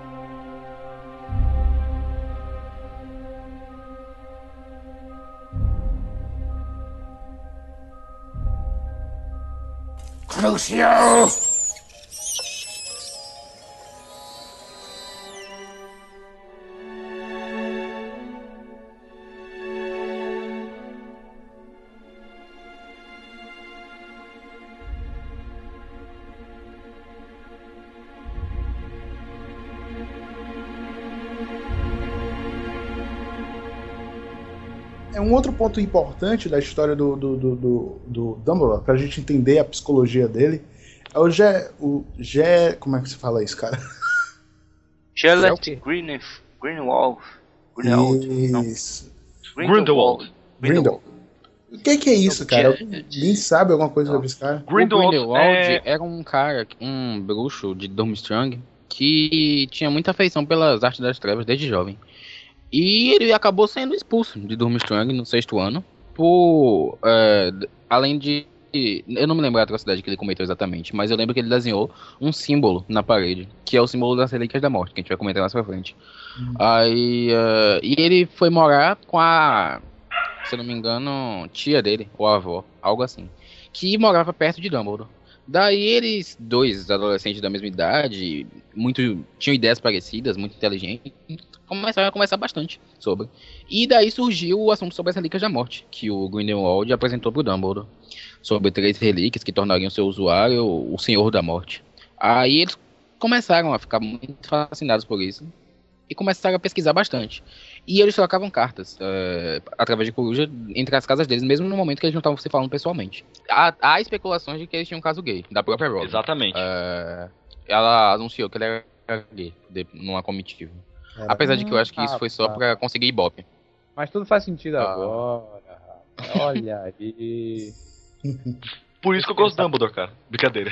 Crucio! É um outro ponto importante da história do, do, do, do, do Dumbledore, pra gente entender a psicologia dele, é o Gé... O Gé... Como é que se fala isso, cara? Charlotte Green, Greenwald. Greenwald. Não. Isso. Grindelwald. Grindelwald. O que, que é isso, cara? Alguém sabe alguma coisa sobre esse cara? O Grindelwald, Grindelwald é... era um cara, um bruxo de Durmstrang, que tinha muita afeição pelas artes das trevas desde jovem. E ele acabou sendo expulso de Durmstrang no sexto ano, por, é, além de... Eu não me lembro a atrocidade que ele cometeu exatamente, mas eu lembro que ele desenhou um símbolo na parede, que é o símbolo das Relíquias da Morte, que a gente vai comentar mais pra frente. Hum. Aí, uh, e ele foi morar com a, se eu não me engano, tia dele, ou avó, algo assim, que morava perto de Dumbledore. Daí eles, dois adolescentes da mesma idade, muito, tinham ideias parecidas, muito inteligentes, começaram a conversar bastante sobre. E daí surgiu o assunto sobre as Relíquias da Morte, que o Grindelwald apresentou pro Dumbledore. Sobre três relíquias que tornariam seu usuário o Senhor da Morte. Aí eles começaram a ficar muito fascinados por isso. E começaram a pesquisar bastante. E eles trocavam cartas, é, através de coruja, entre as casas deles, mesmo no momento que eles não estavam se falando pessoalmente. Há, há especulações de que eles tinham um caso gay, da própria Rowling. Exatamente. É, ela anunciou que ele era gay, de, numa comitiva. Era... Apesar de que eu acho que isso Ah, foi só tá. pra conseguir ibope. Mas tudo faz sentido Ah. agora. Olha aí. Por isso que eu gosto do Dumbledore, cara. Brincadeira.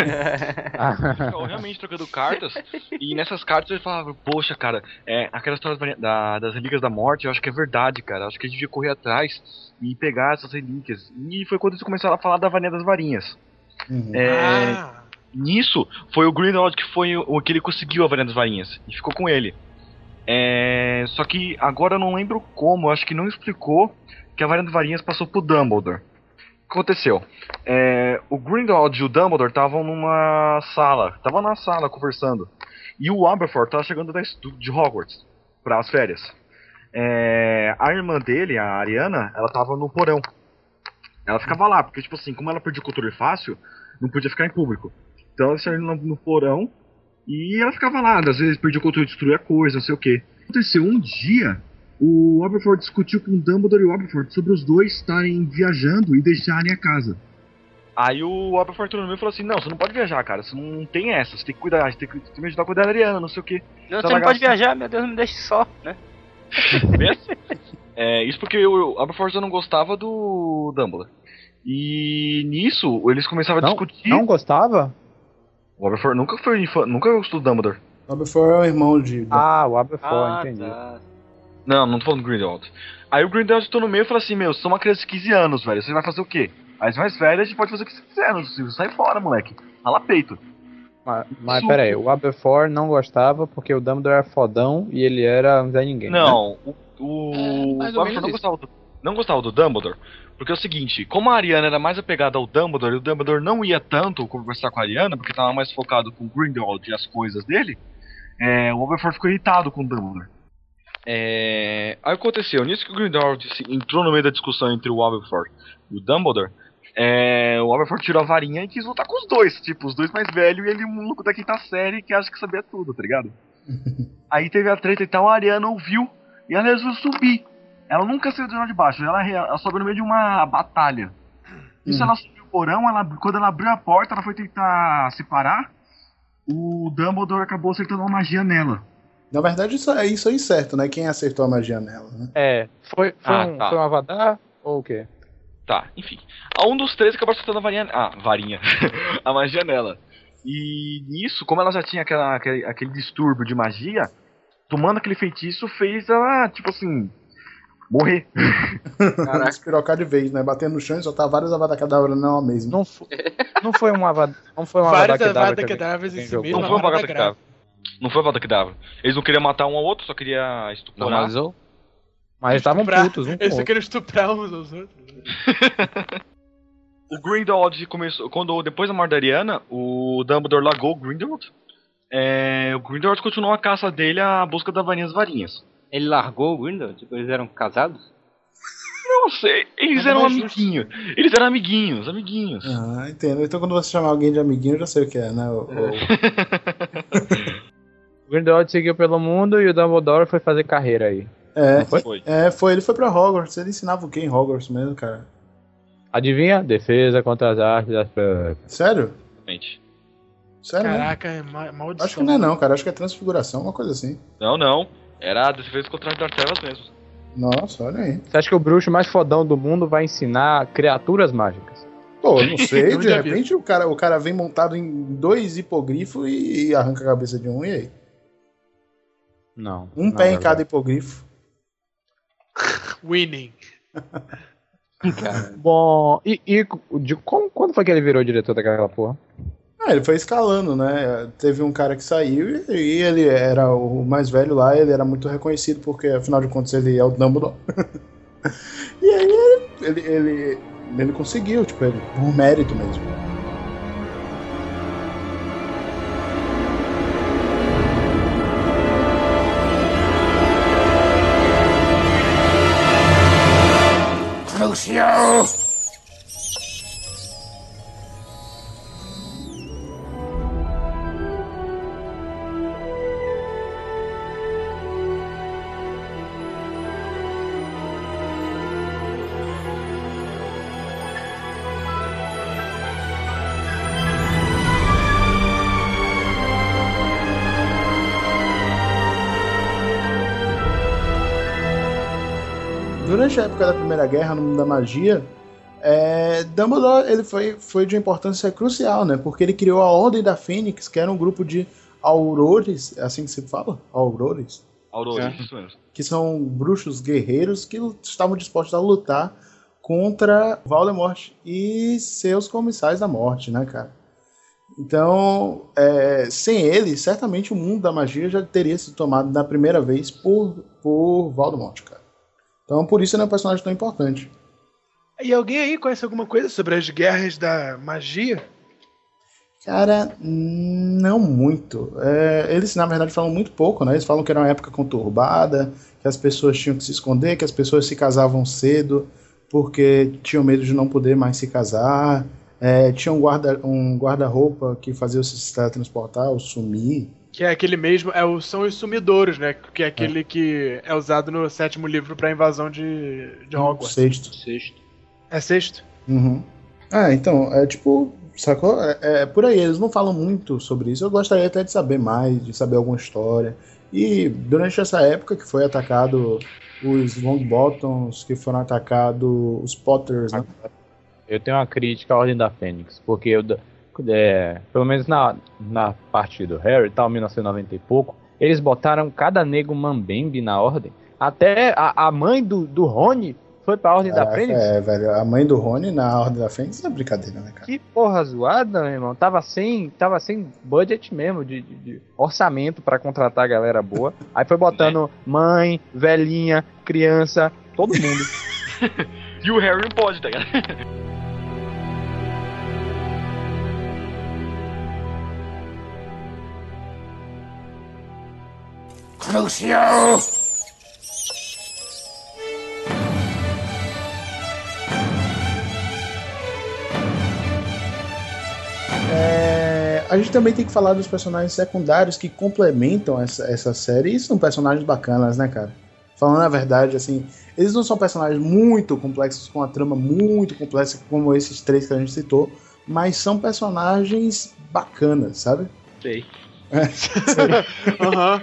Então. Ficam realmente trocando cartas. E nessas cartas ele falava, poxa, cara, é, aquela história das, da, das relíquias da morte, eu acho que é verdade, cara. Acho que a gente devia correr atrás e pegar essas relíquias. E foi quando eles começaram a falar da Varinha das Varinhas. Uhum. É, Ah, Nisso, foi o Grindelwald que foi o que ele conseguiu a Varinha das Varinhas. E ficou com ele. É, só que agora eu não lembro como, eu acho que não explicou que a Varinha das Varinhas passou pro Dumbledore. O que aconteceu? É, o Grindelwald e o Dumbledore estavam numa sala, estavam na sala conversando. E o Aberforth estava chegando da, de Hogwarts para as férias. É, a irmã dele, a Ariana, ela estava no porão. Ela ficava lá, porque tipo assim, como ela perdia o controle fácil, não podia ficar em público. Então ela saiu no, no porão e ela ficava lá, às vezes perdia o controle, destruía coisa, não sei o que. Aconteceu um dia, o Aberforth discutiu com o Dumbledore e o Aberforth sobre os dois estarem viajando e deixarem a casa. Aí o Aberforth entrou no meio e falou assim, não, você não pode viajar, cara, você não tem essa, você tem que cuidar, você tem que, você tem que me ajudar a cuidar da Ariana, não sei o que. Não, você não pode viajar, meu Deus, não me deixe só, né? É, isso porque o Aberforth não gostava do Dumbledore. E nisso, eles começaram a Não, discutir... não gostava? O Aberforth nunca foi fã, nunca gostou do Dumbledore. O Aberforth é o irmão de... Ah, o Aberforth, Ah, entendi. tá. Não, não tô falando do Grindelwald. Aí o Grindelwald entrou no meio e falou assim, meu, você é uma criança de quinze anos, velho, você vai fazer o quê? As mais velhas a gente pode fazer o que você quiser, não, sai fora, moleque. Rala peito. Mas, mas Isso- pera aí, o Aberforth não gostava porque o Dumbledore era fodão e ele era um Zé Ninguém. né? Não, o, o, mais o ou Aberforth menos não isso. gostava, do, não gostava do Dumbledore, porque é o seguinte, como a Ariana era mais apegada ao Dumbledore e o Dumbledore não ia tanto conversar com a Ariana, porque tava mais focado com o Grindelwald e as coisas dele, é, o Aberforth ficou irritado com o Dumbledore. É, aí aconteceu, nisso que o Grindelwald se- entrou no meio da discussão entre o Aberforth e o Dumbledore, é, o Aberforth tirou a varinha e quis lutar com os dois, tipo, os dois mais velhos e ele um maluco da quinta série que acha que sabia tudo, tá ligado? Aí teve a treta e tal, a Ariana ouviu e ela resolveu subir. Ela nunca saiu de lá de baixo, ela, re- ela sobe no meio de uma batalha. Isso ela subiu o porão, ela, quando ela abriu a porta, ela foi tentar se parar, o Dumbledore acabou acertando uma magia nela. Na verdade, isso é isso aí certo, né? Quem acertou a magia nela, né? É, foi, foi, Ah, um, tá. foi um Avadar ou o quê? Tá, enfim. A um dos três acabou acertando a varinha. Ah, varinha. a magia nela. E nisso, como ela já tinha aquela, aquele, aquele distúrbio de magia, tomando aquele feitiço fez ela, tipo assim, morrer. Caraca. Espirocar de vez, né? Batendo no chão e soltar vários Avada Kedavra não mesmo. Não, fo- não foi um Avadar. Não foi um Vários Avada Avada que alguém- Kedavras em alguém si jogou. mesmo. Não foi uma Avada vagada que dava. Não foi a vagada que dava. Eles não queriam matar um ao outro, só queria estuporar. Normalizou? Mas eles estavam Estuprar. putos, um com o Eles só outro. querem estuprar uns aos outros. O Grindelwald começou. Quando, depois da morte da Ariana, o Dumbledore largou o Grindelwald. É, o Grindelwald continuou a caça dele à busca da varinha das varinhas. Ele largou o Grindelwald? Tipo, eles eram casados? Não sei, eles Nada eram mais justo. amiguinhos. Eles eram amiguinhos, amiguinhos. Ah, entendo. Então quando você chamar alguém de amiguinho, eu já sei o que é, né? O, o- O Grindelwald seguiu pelo mundo e o Dumbledore foi fazer carreira aí. É, Não foi? Foi. é, foi. Ele foi pra Hogwarts. Ele ensinava o que em Hogwarts mesmo, cara? Adivinha? Defesa contra as artes das trevas. Sério? Exatamente. Sério? mesmo? Caraca, é ma- maldição. Acho que não é não, cara. Acho que é transfiguração, uma coisa assim. Não, não. Era a defesa contra as trevas mesmo. Nossa, olha aí. Você acha que o bruxo mais fodão do mundo vai ensinar criaturas mágicas? Pô, eu não sei, Eu de já vi. repente o cara, o cara vem montado em dois hipogrifos e, e arranca a cabeça de um, e aí? Não. Um não, pé em não, cada não. hipogrifo. Winning. Bom, e, e de, como, quando foi que ele virou diretor daquela porra? Ah, ele foi escalando, né? Teve um cara que saiu e, e ele era o mais velho lá, ele era muito reconhecido porque, afinal de contas, ele é o Dumbledore. E aí ele, ele, ele, ele conseguiu, tipo, ele, por mérito mesmo. Durante a época da Primeira Guerra, no mundo da magia, é, Dumbledore ele foi, foi de importância crucial, né? Porque ele criou a Ordem da Fênix, que era um grupo de aurores, é assim que se fala? Aurores? Aurora, É. isso mesmo. Que são bruxos guerreiros que estavam dispostos a lutar contra Voldemort e seus comissários da morte, né, cara? Então, é, sem ele, certamente o mundo da magia já teria sido tomado da primeira vez por, por Voldemort, cara. Então, por isso ele é um personagem tão importante. E alguém aí conhece alguma coisa sobre as guerras da magia? Cara, não muito. É, eles, na verdade, falam muito pouco, né? Eles falam que era uma época conturbada, que as pessoas tinham que se esconder, que as pessoas se casavam cedo porque tinham medo de não poder mais se casar. É, tinha um guarda, um guarda-roupa que fazia você se teletransportar ou sumir. Que é aquele mesmo, é o, são os sumidouros, né? Que é aquele que é usado no sétimo livro pra invasão de, de O Hogwarts. sexto. Sexto. É sexto? Uhum. Ah, então, é tipo, sacou? É, é por aí, eles não falam muito sobre isso. Eu gostaria até de saber mais, de saber alguma história. E durante essa época que foi atacado os Longbottoms, que foram atacados os Potters, né? Eu tenho uma crítica à Ordem da Fênix, porque eu, é, pelo menos na, na parte do Harry, tal, mil novecentos e noventa e pouco, eles botaram cada nego mambembe na Ordem. Até a, a mãe do, do Rony foi pra Ordem é, da Fênix. É, velho, a mãe do Rony na Ordem da Fênix é brincadeira, né, cara? Que porra zoada, meu irmão. Tava sem, tava sem budget mesmo, de, de, de orçamento pra contratar a galera boa. Aí foi botando mãe, velhinha, criança, todo mundo. E o Harry não pode, tá ligado? Crucial! É, a gente também tem que falar dos personagens secundários que complementam essa, essa série. E são personagens bacanas, né, cara? Falando a verdade, assim, eles não são personagens muito complexos, com uma trama muito complexa, como esses três que a gente citou, mas são personagens bacanas, sabe? Sei. Aham.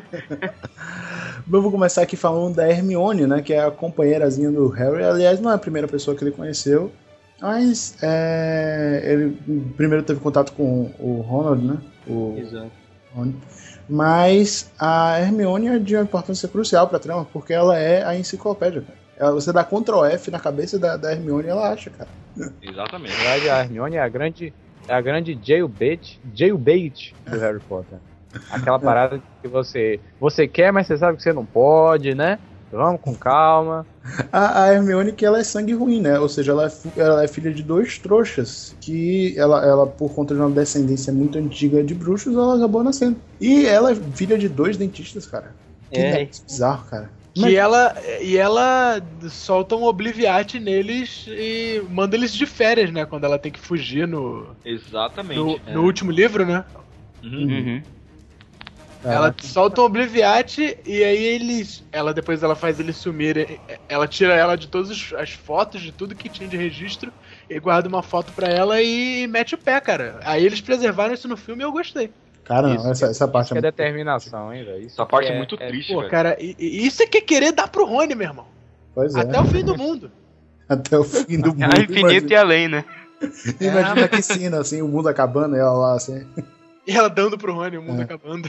Eu vou começar aqui falando da Hermione, né, que é a companheirazinha do Harry. Aliás, não é a primeira pessoa que ele conheceu, mas é, ele primeiro teve contato com o Ronald, né? O Exato. Rony. Mas a Hermione é de uma importância crucial pra trama, porque ela é a enciclopédia, cara. Ela, você dá Ctrl F na cabeça da, da Hermione e ela acha, cara. Exatamente. Na verdade, a Hermione é a grande, é a grande jailbait, jailbait do Harry Potter. Aquela parada que você, você quer, mas você sabe que você não pode, né? Vamos com calma. A, a Hermione que ela é sangue ruim, né? Ou seja, ela é, ela é filha de dois trouxas que ela, ela, por conta de uma descendência muito antiga de bruxos, ela acabou nascendo. E ela é filha de dois dentistas, cara. Que É. é bizarro, cara. Que ela, e ela solta um Obliviate neles e manda eles de férias, né? Quando ela tem que fugir no, Exatamente. no, É. no último livro, né? Uhum. Uhum. Ela solta um Obliviate e aí eles. Ela depois ela faz eles sumirem. Ela tira ela de todas as fotos, de tudo que tinha de registro, e guarda uma foto pra ela e mete o pé, cara. Aí eles preservaram isso no filme e eu gostei. Cara, não, Isso, essa, essa parte Isso que é muito- determinação, hein, velho? Isso Essa parte que é muito triste, Pô, velho. cara, e, e isso é que é querer dar pro Rony, meu irmão. Pois é. Até o fim do mundo. Até o fim do mundo. É infinito e além, né? Imagina, imagina que cena, assim, o mundo acabando e ela lá, assim. E ela dando pro Rony, o mundo É. acabando.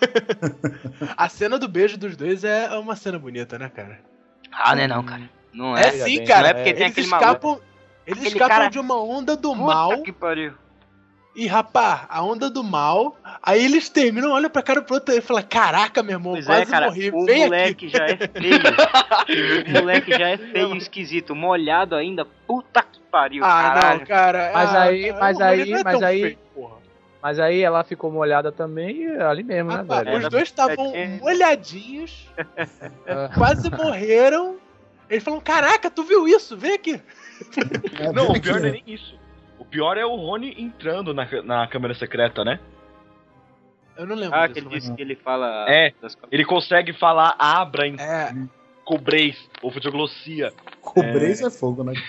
A cena do beijo dos dois é uma cena bonita, né, cara? Ah, não é não, cara. Não É é. sim, bem, cara. não é porque tem Eles aquele escapam, eles Aquele escapam cara- de uma onda do Puta mal. que pariu. E, rapá, a onda do mal. Aí eles terminam, olham pra cara pro outro e falam: Caraca, meu irmão, Pois quase é, cara, morri. o Vem moleque aqui. já é feio. O moleque já é feio, esquisito, molhado ainda. Puta que pariu, Ah, caralho. não, cara. Mas ah, aí- o mas Rony aí- não é mas tão aí- feio, porra. Mas aí ela ficou molhada também e ali mesmo, né, Rapaz, velho? os Era dois estavam pequeno. molhadinhos, Ah, quase morreram. Eles falam: Caraca, tu viu isso? Vem aqui. É, Não, bem o pior aqui, não é né? nem isso. O pior é o Rony entrando na, na câmera secreta, né? Eu não lembro Ah, que disso, ele mas- disse que ele fala. É. das co- Ele consegue falar abra em É, cobrês, ou fotioglossia. Cobreis é fogo, né?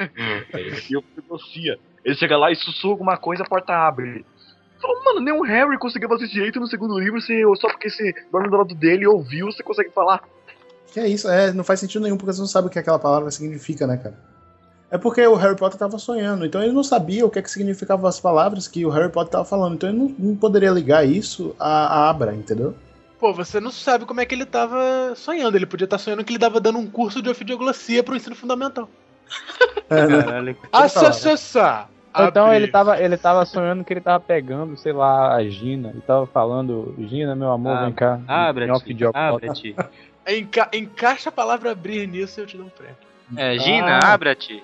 E fotioglossia. Ele chega lá e sussurra alguma coisa, a porta abre. Falou, mano, nem o Harry conseguiu fazer direito no segundo livro, você, só porque você dorme do lado dele e ouviu, você consegue falar. Que é isso, é, não faz sentido nenhum, porque você não sabe o que aquela palavra significa, né, cara? É porque o Harry Potter tava sonhando, então ele não sabia o que, é que significavam as palavras que o Harry Potter tava falando, então ele não, não poderia ligar isso à, à Abra, entendeu? pô, você não sabe como é que ele tava sonhando. Ele podia estar sonhando que ele tava dando um curso de ofidioglossia pro ensino fundamental. É, né? Caralho. Acessar. Então ele tava, ele tava sonhando que ele tava pegando, sei lá, a Gina. E tava falando, Gina, meu amor, Ah, vem cá. Abre-te. Em off-idiocota. Abre-te. Enca encaixa a palavra abrir nisso e eu te dou um prêmio. É, Gina, Ah. abre-te.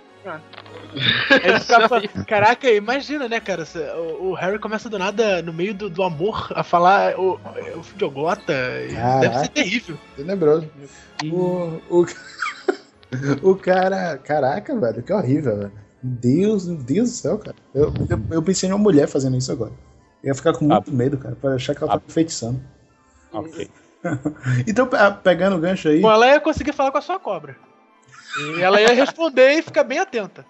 Ele ficava, caraca, imagina, né, cara? cê- O, o Harry começa do nada, no meio do, do amor, a falar o, o fidioglota. e Caraca. Deve ser terrível. Tenebroso. O, o, o cara. Caraca, velho, que horrível, velho. Deus, meu Deus do céu, cara. Eu, eu, eu pensei em uma mulher fazendo isso agora. Eu ia ficar com muito medo, cara, pra achar que ela tá enfeitiçando. Ok. Então, pe- pegando o gancho aí. Bom, ela ia conseguir falar com a sua cobra. E ela ia responder e ficar bem atenta.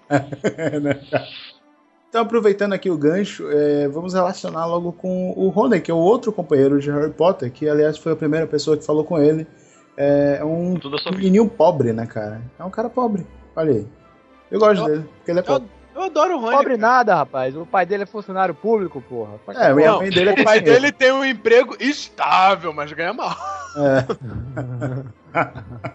Então, aproveitando aqui o gancho, é, vamos relacionar logo com o Rony, que é o outro companheiro de Harry Potter, que, aliás, foi a primeira pessoa que falou com ele. É um menininho pobre, né, cara? É um cara pobre. Olha aí. Eu gosto eu, dele, porque ele é pobre. Eu, eu adoro o Rony. Pobre cara. nada, rapaz. O pai dele é funcionário público, porra. É, a mãe dele é O pai dele tem um emprego estável, mas ganha mal. É.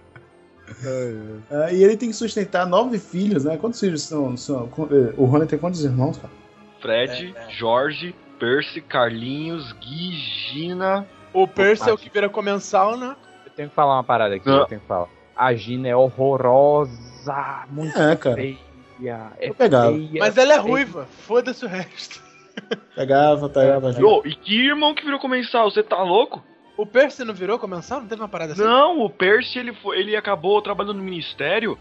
Uh, e ele tem que sustentar nove filhos, né? Quantos filhos são? são o Rony tem quantos irmãos, cara? Fred, é, é. Jorge, Percy, Carlinhos, Gui, Gina. O Percy é o que vira comensal, né? Eu tenho que falar uma parada aqui, eu tenho que falar. A Gina é horrorosa, muito é, cara. feia. É eu pegava. Feia, mas ela é ruiva, foda-se o resto. Pegava, pegava. Ô, e que irmão que virou comensal? Você tá louco? O Percy não virou comensal? Não teve uma parada assim? Não, o Percy ele, foi, ele acabou trabalhando no ministério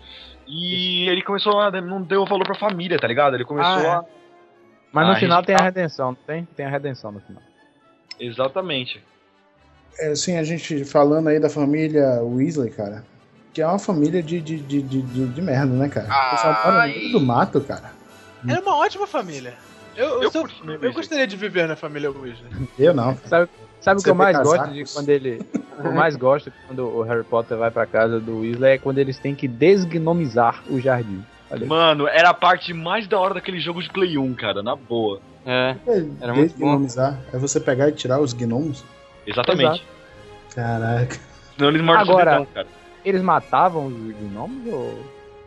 e ele começou a. Não deu valor pra família, tá ligado? Ele começou ah, é. a. Mas no a final gente... tem a redenção, não tem? Tem a redenção no final. Exatamente. É, assim, a gente falando aí da família Weasley, cara. Que é uma família de, de, de, de, de, de merda, né, cara? O pessoal mora no meio do mato, cara. É uma ótima família. Eu, eu, sou, eu gostaria de viver na família Weasley. Eu não. Sabe? Sabe o que eu mais gosto de quando ele. Eu mais gosto quando o Harry Potter vai pra casa do Weasley é quando eles têm que desgnomizar o jardim. Mano, era a parte mais da hora daquele jogo de Play um, cara, na boa. É, era muito bom. Desgnomizar é você pegar e tirar os gnomos? Exatamente. Exato. Caraca. Não, eles mortam Agora, solidão, cara. Eles matavam os gnomos ou.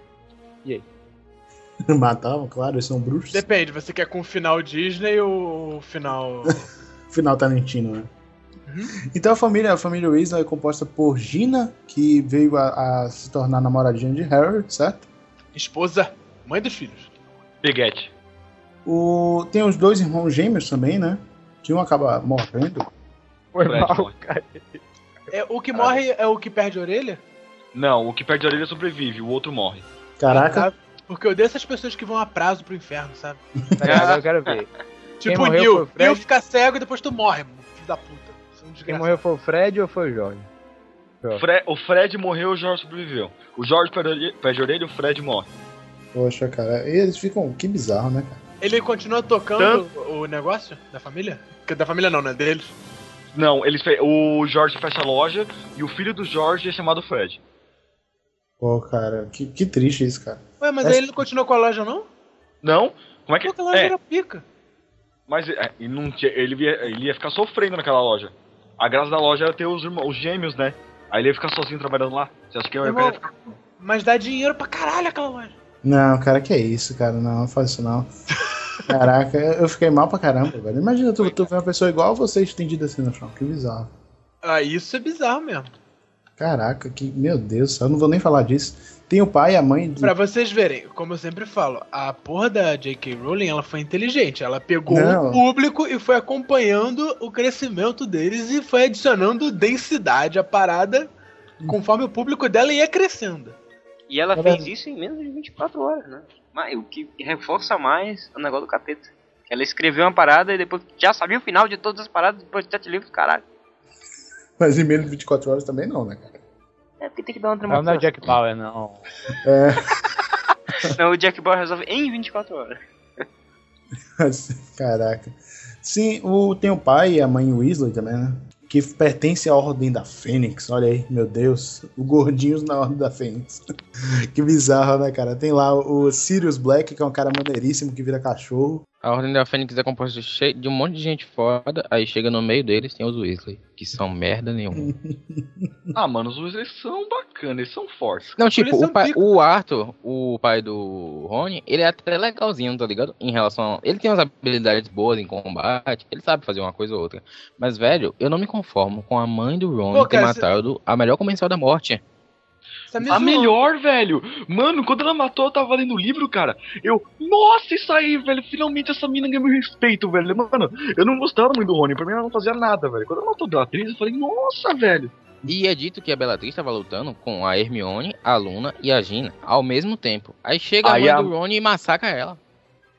E aí? Matavam, claro, eles são bruxos. Depende, você quer com o final Disney ou o final. Final Tarantino, né? Uhum. Então a família, a família Weasley é composta por Gina, que veio a, a se tornar namoradinha de Harry, certo? Esposa, mãe dos filhos. Peguete. O, tem os dois irmãos gêmeos também, né? Que um acaba morrendo. Foi mal, cara. É, o que morre é o que perde a orelha? Não, o que perde a orelha sobrevive, o outro morre. Caraca. Porque eu odeio essas pessoas que vão a prazo pro inferno, sabe? É, eu quero ver. Tipo o Neil. Neil fica cego e depois tu morre, filho da puta. Quem morreu foi o Fred ou foi o Jorge? Fre- o Fred morreu, o Jorge sobreviveu. O Jorge perde a orelha e o Fred morre. Poxa, cara, eles ficam... Que bizarro, né, cara? Ele continua tocando Tanto... o negócio da família? Da família não, né? Deles? Não, eles fe... o Jorge fecha a loja e o filho do Jorge é chamado Fred. Pô, cara, que, que triste isso, cara. Ué, mas é... aí ele não continuou com a loja, não? Não? Como é que... Pô, a loja é. era pica. Mas é, ele, não tinha, ele, ia, ele ia ficar sofrendo naquela loja. A graça da loja era ter os, irmãos, os gêmeos, né? Aí ele ia ficar sozinho trabalhando lá. Você acha que eu ia Irmão, ficar... Mas dá dinheiro pra caralho aquela loja. Não, cara, que é isso, cara. Não, não faz isso não. Caraca, eu fiquei mal pra caramba, velho. Imagina tu, tu ver uma pessoa igual a você estendida assim no chão. Que bizarro. Ah, isso é bizarro mesmo. Caraca, que... Meu Deus, eu não vou nem falar disso. Tem o pai e a mãe... De... Pra vocês verem, como eu sempre falo, a porra da J K. Rowling, ela foi inteligente. Ela pegou não. o público e foi acompanhando o crescimento deles e foi adicionando densidade à parada conforme o público dela ia crescendo. E ela fez isso em menos de vinte e quatro horas, né? Mas o que reforça mais é o negócio do capeta. Ela escreveu uma parada e depois já sabia o final de todas as paradas depois de sete livros, caralho. Mas em menos de vinte e quatro horas também não, né, cara? É porque tem que dar uma dramatização. Não é o Jack Bauer, não. É. Não, o Jack Bauer resolve em vinte e quatro horas. Caraca. Sim, o, tem o pai e a mãe Weasley também, né? Que pertence à Ordem da Fênix. Olha aí, meu Deus. O Gordinhos na Ordem da Fênix. Que bizarro, né, cara? Tem lá o Sirius Black, que é um cara maneiríssimo que vira cachorro. A Ordem da Fênix é composta de um monte de gente foda, aí chega no meio deles tem os Weasley, que são merda nenhuma. Ah, mano, os Weasley são bacanas, eles são fortes. Não, tipo, o, pai, o Arthur, o pai do Rony, ele é até legalzinho, tá ligado? Em relação a... Ele tem umas habilidades boas em combate, ele sabe fazer uma coisa ou outra. Mas, velho, eu não me conformo com a mãe do Rony Pô, ter cara, matado cê... a melhor comensal da morte. A melhor, velho! Mano, quando ela matou, eu tava lendo o livro, cara. Eu, nossa, isso aí, velho. Finalmente essa mina ganhou meu respeito, velho. Mano, eu não gostava muito do Rony. Pra mim ela não fazia nada, velho. Quando ela matou a Bellatrix, eu falei, nossa, velho. E é dito que a Bellatrix tava lutando com a Hermione, a Luna e a Gina ao mesmo tempo. Aí chega aí a mãe a... do Rony e massacra ela.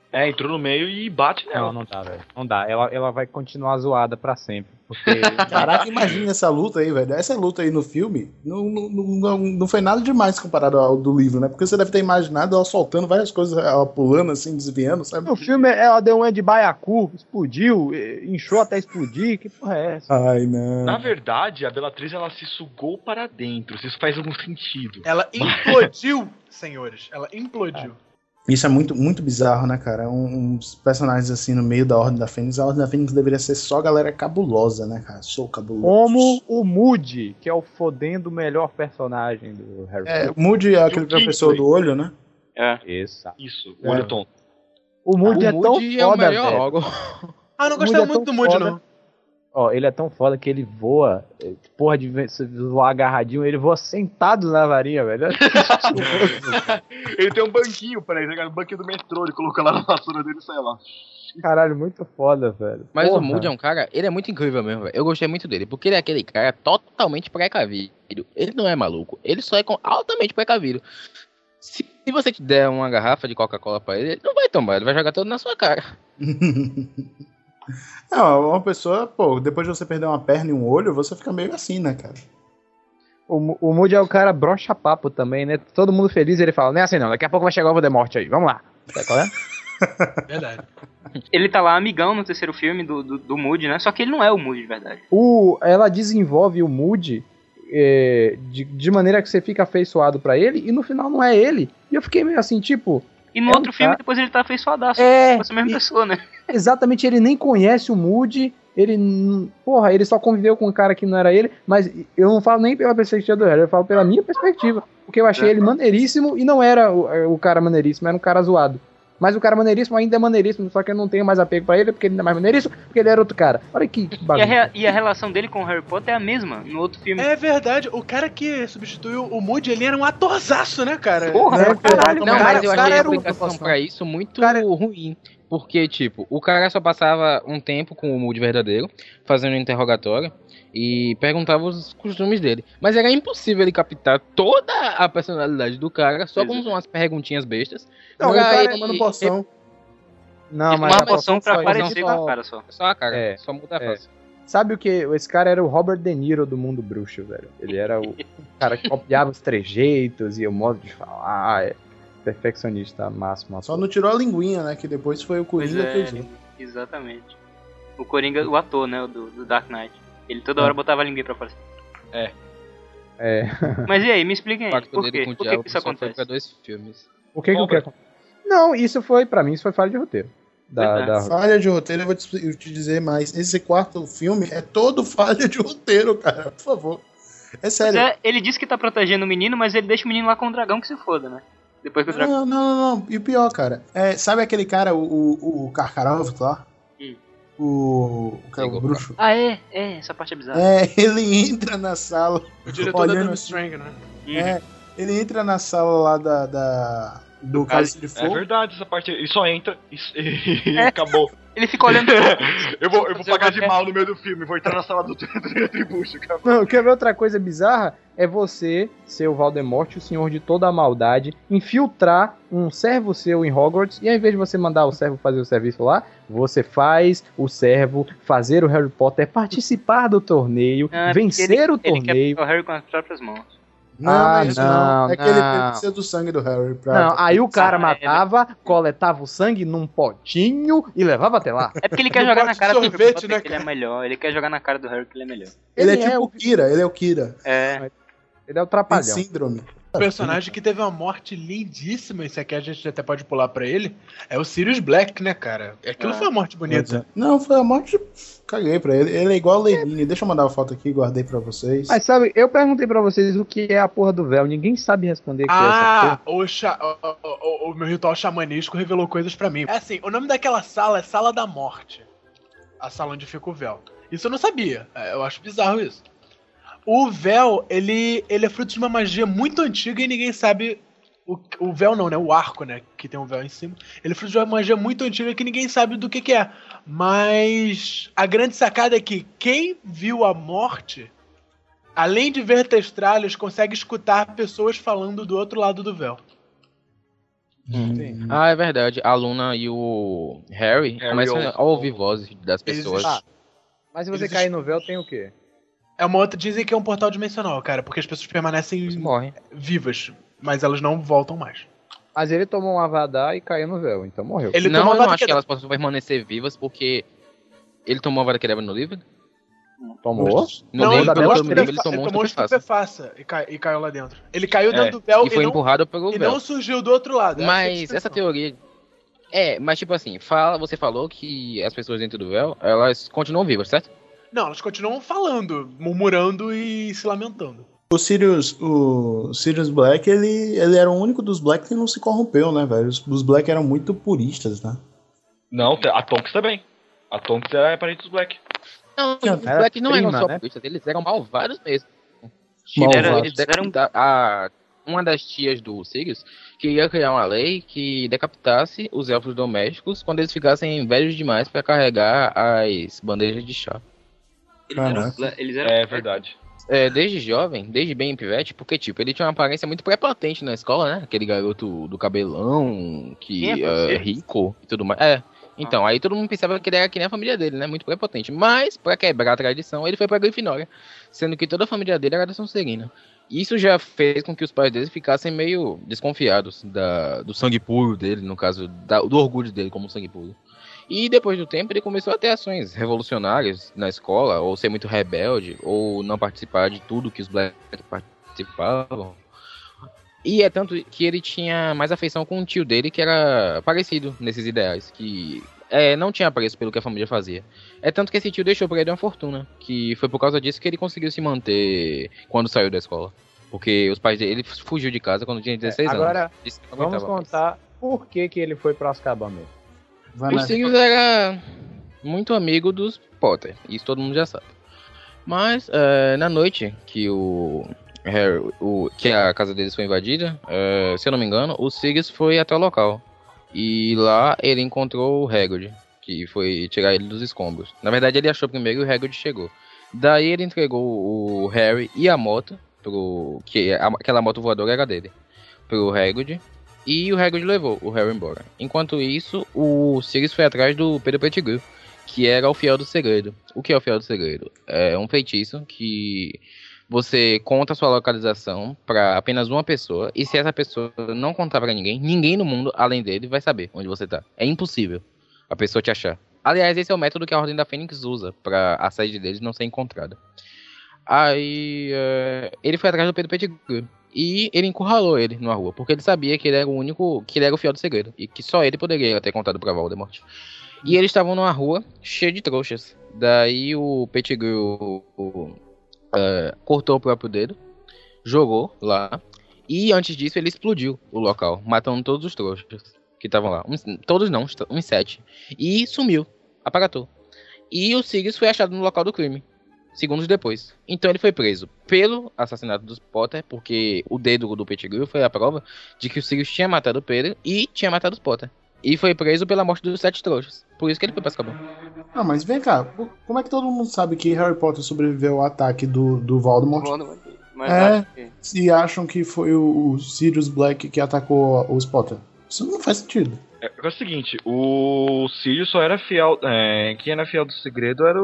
É, entrou no meio e bate nela. Não, não dá, velho. Não dá. Ela, ela vai continuar zoada pra sempre. Porque. Caraca, imagina essa luta aí, velho. Essa luta aí no filme não, não, não, não foi nada demais comparado ao do livro, né? Porque você deve ter imaginado ela soltando várias coisas, ela pulando assim, desviando, sabe? No filme ela deu uma de baiacu, explodiu, inchou até explodir. Que porra é essa? Ai, não. Na verdade, a Bellatrix ela se sugou para dentro. Se isso faz algum sentido. Ela implodiu, senhores. Ela implodiu. Isso é muito, muito bizarro, né, cara? Um- uns personagens assim no meio da Ordem da Fênix. A Ordem da Fênix deveria ser só galera cabulosa, né, cara? Sou cabuloso. Como o Moody, que é o fodendo melhor personagem do Harry É, Potter. o Moody é aquele E o Kingsley? professor do olho, né? É. Isso. Isso, É. olho tonto. O Moody o é tão Moody é o foda, melhor velho. Hogwarts. Ah, eu não O gostava Moody é muito tão do Moody, foda. não. Ó, ele é tão foda que ele voa, eh, porra de ve- se voar agarradinho, ele voa sentado na varinha, velho. Ele tem um banquinho pra ele, um banquinho do metrô, ele colocou lá na vassoura dele e sai lá. Caralho, muito foda, velho. Mas Porra. o Moody é um cara, ele é muito incrível mesmo, velho. Eu gostei muito dele, porque ele é aquele cara totalmente precavido. Ele não é maluco, ele só é com- altamente precavido. Se se você te der uma garrafa de Coca-Cola pra ele, ele não vai tomar, ele vai jogar todo na sua cara. Não, uma pessoa, pô, depois de você perder uma perna e um olho, você fica meio assim, né, cara? O, Mo- o Moody é o cara brocha-papo também, né? Todo mundo feliz, ele fala, não é assim não, daqui a pouco vai chegar o Voldemort aí, vamos lá. Sabe qual é? Verdade. Ele tá lá amigão no terceiro filme do, do, do Moody, né? Só que ele não é o Moody de verdade. O, ela desenvolve o Moody é, de, de maneira que você fica afeiçoado pra ele, e no final não é ele. E eu fiquei meio assim, tipo... E no É um outro filme, cara- depois ele tá afeiçoadaço. É, Com essa mesma e- pessoa, né? Exatamente, ele nem conhece o Moody, ele, n- porra, ele só conviveu com um cara que não era ele, mas eu não falo nem pela perspectiva do Harry, eu falo pela minha perspectiva, porque eu achei É. ele maneiríssimo e não era o, o cara maneiríssimo, era um cara zoado. Mas o cara maneiríssimo ainda é maneiríssimo, só que eu não tenho mais apego pra ele, porque ele ainda é mais maneiríssimo, porque ele era outro cara. Olha que, que E a, bagunça. rea- e a relação dele com o Harry Potter é a mesma no outro filme. É verdade, o cara que substituiu o Moody, ele era um atorzaço, né, cara? Porra, É, caralho, Não, cara, mas eu o achei cara a era um- explicação pra isso muito Cara- ruim. Porque, tipo, o cara só passava um tempo com o Moody verdadeiro, fazendo um interrogatório, e perguntava os costumes dele. Mas era impossível ele captar toda a personalidade do cara, só com Pois é. umas perguntinas bestas. Não, o pra cara ele- tomando poção. Não, Ele mas uma a poção pra só- aparecer só- com o cara só. Só a cara, É, só muda a é. face. Sabe o que? Esse cara era o Robert De Niro do mundo bruxo, velho. Ele era o cara que copiava os trejeitos e o modo de falar. É perfeccionista máximo. Só não tirou a linguinha, né? Que depois foi o Pois Coringa que é, usou. exatamente. O Coringa, o ator, né, o do, do Dark Knight. Ele toda hora botava a linguinha pra aparecer. É. Mas e aí, me expliquem O aí, pacto por dele quê? com o Por que, diabo que isso só foi acontece? pra dois filmes. O que que, o que Obra. acontece? Não, isso foi, pra mim, isso foi falha de roteiro. Da, Pois é. da- Falha de roteiro, eu vou te, eu te dizer mais. Esse quarto filme é todo falha de roteiro, cara. Por favor. É Pois sério. é, ele disse que tá protegendo o menino, mas ele deixa o menino lá com o dragão que se foda, né? Depois que o dragão... Não, não, não, não. E o pior, cara. É, sabe aquele cara, o, o, o Karkaroff lá? Hum. O, o, cara, o Igor. bruxo. Ah, é? É, essa parte é bizarra. É, ele entra na sala. O diretor Olhando da Double assim. Strang, né? Uhum. É, ele entra na sala lá da, da do Cálice. Cálice de É Fogo. verdade, essa parte. Ele só entra e, e É. acabou. Ele fica olhando... Eu vou, eu vou Fazer pagar uma de festa. mal no meio do filme, vou entrar na sala do tribucho, acabou. Não, quer ver outra coisa bizarra? É você ser o Voldemort, o senhor de toda a maldade, infiltrar um servo seu em Hogwarts, e ao invés de você mandar o servo fazer o serviço lá, você faz o servo fazer o Harry Potter participar do torneio, Ah, porque vencer ele- o Ele quer torneio. pegar o Harry com as próprias mãos. Não, Ah, não é isso não. não, É que ele não. precisa do sangue do Harry. Pra... Não, aí o cara Ah, é, matava, coletava o sangue num potinho e levava até lá. É porque ele quer No jogar pote na de cara do Harry sorvete, Potter né, que ele é melhor. Ele quer jogar na cara do Harry que ele é melhor. Ele, ele é é tipo o- o Kira, ele é o Kira. É. Ele é o Tem trapalhão. síndrome. Um personagem que teve uma morte lindíssima, isso aqui a gente até pode pular pra ele, é o Sirius Black, né, cara? Aquilo Ah. foi uma morte bonita. Não, foi a morte. Caguei pra ele. Ele é igual o Lenine. Deixa eu mandar uma foto aqui, guardei pra vocês. Mas sabe, eu perguntei pra vocês o que é a porra do véu, ninguém sabe responder o que é essa porra. Ah, o, cha- o, o- o- o meu ritual xamanesco revelou coisas pra mim. É assim, o nome daquela sala é Sala da Morte. A sala onde fica o véu. Isso eu não sabia. É, eu acho bizarro isso. O véu, ele, ele é fruto de uma magia muito antiga e ninguém sabe. O, o véu não, né? O arco, né? Que tem um véu em cima. Ele é fruto de uma magia muito antiga que ninguém sabe do que, que é. Mas a grande sacada é que quem viu a morte, além de ver testralhos, consegue escutar pessoas falando do outro lado do véu. Sim. Ah, é verdade. A Luna e o Harry, Harry começam ouve- a ouvir vozes das Eles- pessoas. Ah, Mas se você Eles- cair no véu, tem o quê? É uma outra. Dizem que é um portal dimensional, cara, porque as pessoas permanecem Eles morrem. vivas, mas elas não voltam mais. Mas ele tomou um avadá e caiu no véu, então morreu. Ele não, tomou eu não Avada acho que Kedavra. elas possam permanecer vivas, porque ele tomou a vara que no livro? Tomou? No Não, livro, ele pelo da tomou, que eu me lembro, ele estupefa- tomou um ele tomou estupefaça. estupefaça e, cai- e caiu lá dentro. Ele caiu É, dentro do véu E e, foi não, empurrado pelo e véu. não surgiu do outro lado. Essa é a Mas expressão. essa teoria... É, mas tipo assim, fala, você falou que as pessoas dentro do véu, elas continuam vivas, certo? Não, elas continuam falando, murmurando e se lamentando. O Sirius, o Sirius Black, ele, ele era o único dos Black que não se corrompeu, né, velho? Os, os Black eram muito puristas, né? Não, a Tonks também. A Tonks é parente dos Black. Não, Era os Black não eram prima, só né? puristas, eles eram malvados mesmo. Malvados. Eram, eles decapita- a, uma das tias do Sirius queria criar uma lei que decapitasse os elfos domésticos quando eles ficassem velhos demais pra carregar as bandejas de chá. Eles eram, Caraca. eles eram É verdade. É, desde jovem, desde bem pivete, porque, tipo, ele tinha uma aparência muito prepotente na escola, né? Aquele garoto do cabelão, que Quem é é você? rico e tudo mais. É, então, aí todo mundo pensava que ele era que nem a família dele, né? Muito prepotente. Mas, pra quebrar a tradição, ele foi pra Grifinória, sendo que toda a família dele era da Sonserina. Isso já fez com que os pais dele ficassem meio desconfiados da, do sangue puro dele, no caso, da- do orgulho dele como sangue puro. E depois do tempo ele começou a ter ações revolucionárias na escola, ou ser muito rebelde, ou não participar de tudo que os Black participavam. E é tanto que ele tinha mais afeição com o tio dele, que era parecido nesses ideais, que é, não tinha apreço pelo que a família fazia. É tanto que esse tio deixou pra ele uma fortuna, que foi por causa disso que ele conseguiu se manter quando saiu da escola. Porque os pais dele, ele fugiu de casa quando tinha dezesseis Agora, anos. Disse que não Vamos aguentava mais. contar por que, que ele foi pro Azkaban mesmo. Vai O nessa. Sirius era muito amigo dos Potter, isso todo mundo já sabe. Mas é, na noite que o Harry, o, que a casa deles foi invadida, é, se eu não me engano, o Sirius foi até o local. E lá ele encontrou o Hagrid, que foi tirar ele dos escombros. Na verdade ele achou primeiro e o Hagrid chegou. Daí ele entregou o Harry e a moto, pro, que a- aquela moto voadora era dele, pro Hagrid. E o Hagrid levou o Harry embora. Enquanto isso, o Sirius foi atrás do Pedro Pettigrew, que era o Fiel do Segredo. O que é o Fiel do Segredo? É um feitiço que você conta a sua localização para apenas uma pessoa, e se essa pessoa não contar para ninguém, ninguém no mundo, além dele, vai saber onde você tá. É impossível a pessoa te achar. Aliás, esse é o método que a Ordem da Fênix usa para a sede deles não ser encontrada. Aí, é, ele foi atrás do Pedro Pettigrew. E ele encurralou ele numa rua, porque ele sabia que ele era o único, que ele era o fiel do segredo, e que só ele poderia ter contado pra Voldemort. E eles estavam numa rua cheia de trouxas. Daí o Pettigrew uh, cortou o próprio dedo, jogou lá, e antes disso ele explodiu o local, matando todos os trouxas que estavam lá. Uns, todos não, uns sete. E sumiu, apagatou. E o Sirius foi achado no local do crime, segundos depois. Então ele foi preso pelo assassinato dos Potter, porque o dedo do Pettigrew foi a prova de que o Sirius tinha matado o Pedro e tinha matado os Potter. E foi preso pela morte dos sete trouxas. Por isso que ele foi pra Azkaban. Ah, mas vem cá, como é que todo mundo sabe que Harry Potter sobreviveu ao ataque do, do Voldemort? Mas É. acho que... Se acham que foi o, o Sirius Black que atacou os Potter? Isso não faz sentido. É, é o seguinte, o Sirius só era fiel. É, quem era fiel do segredo era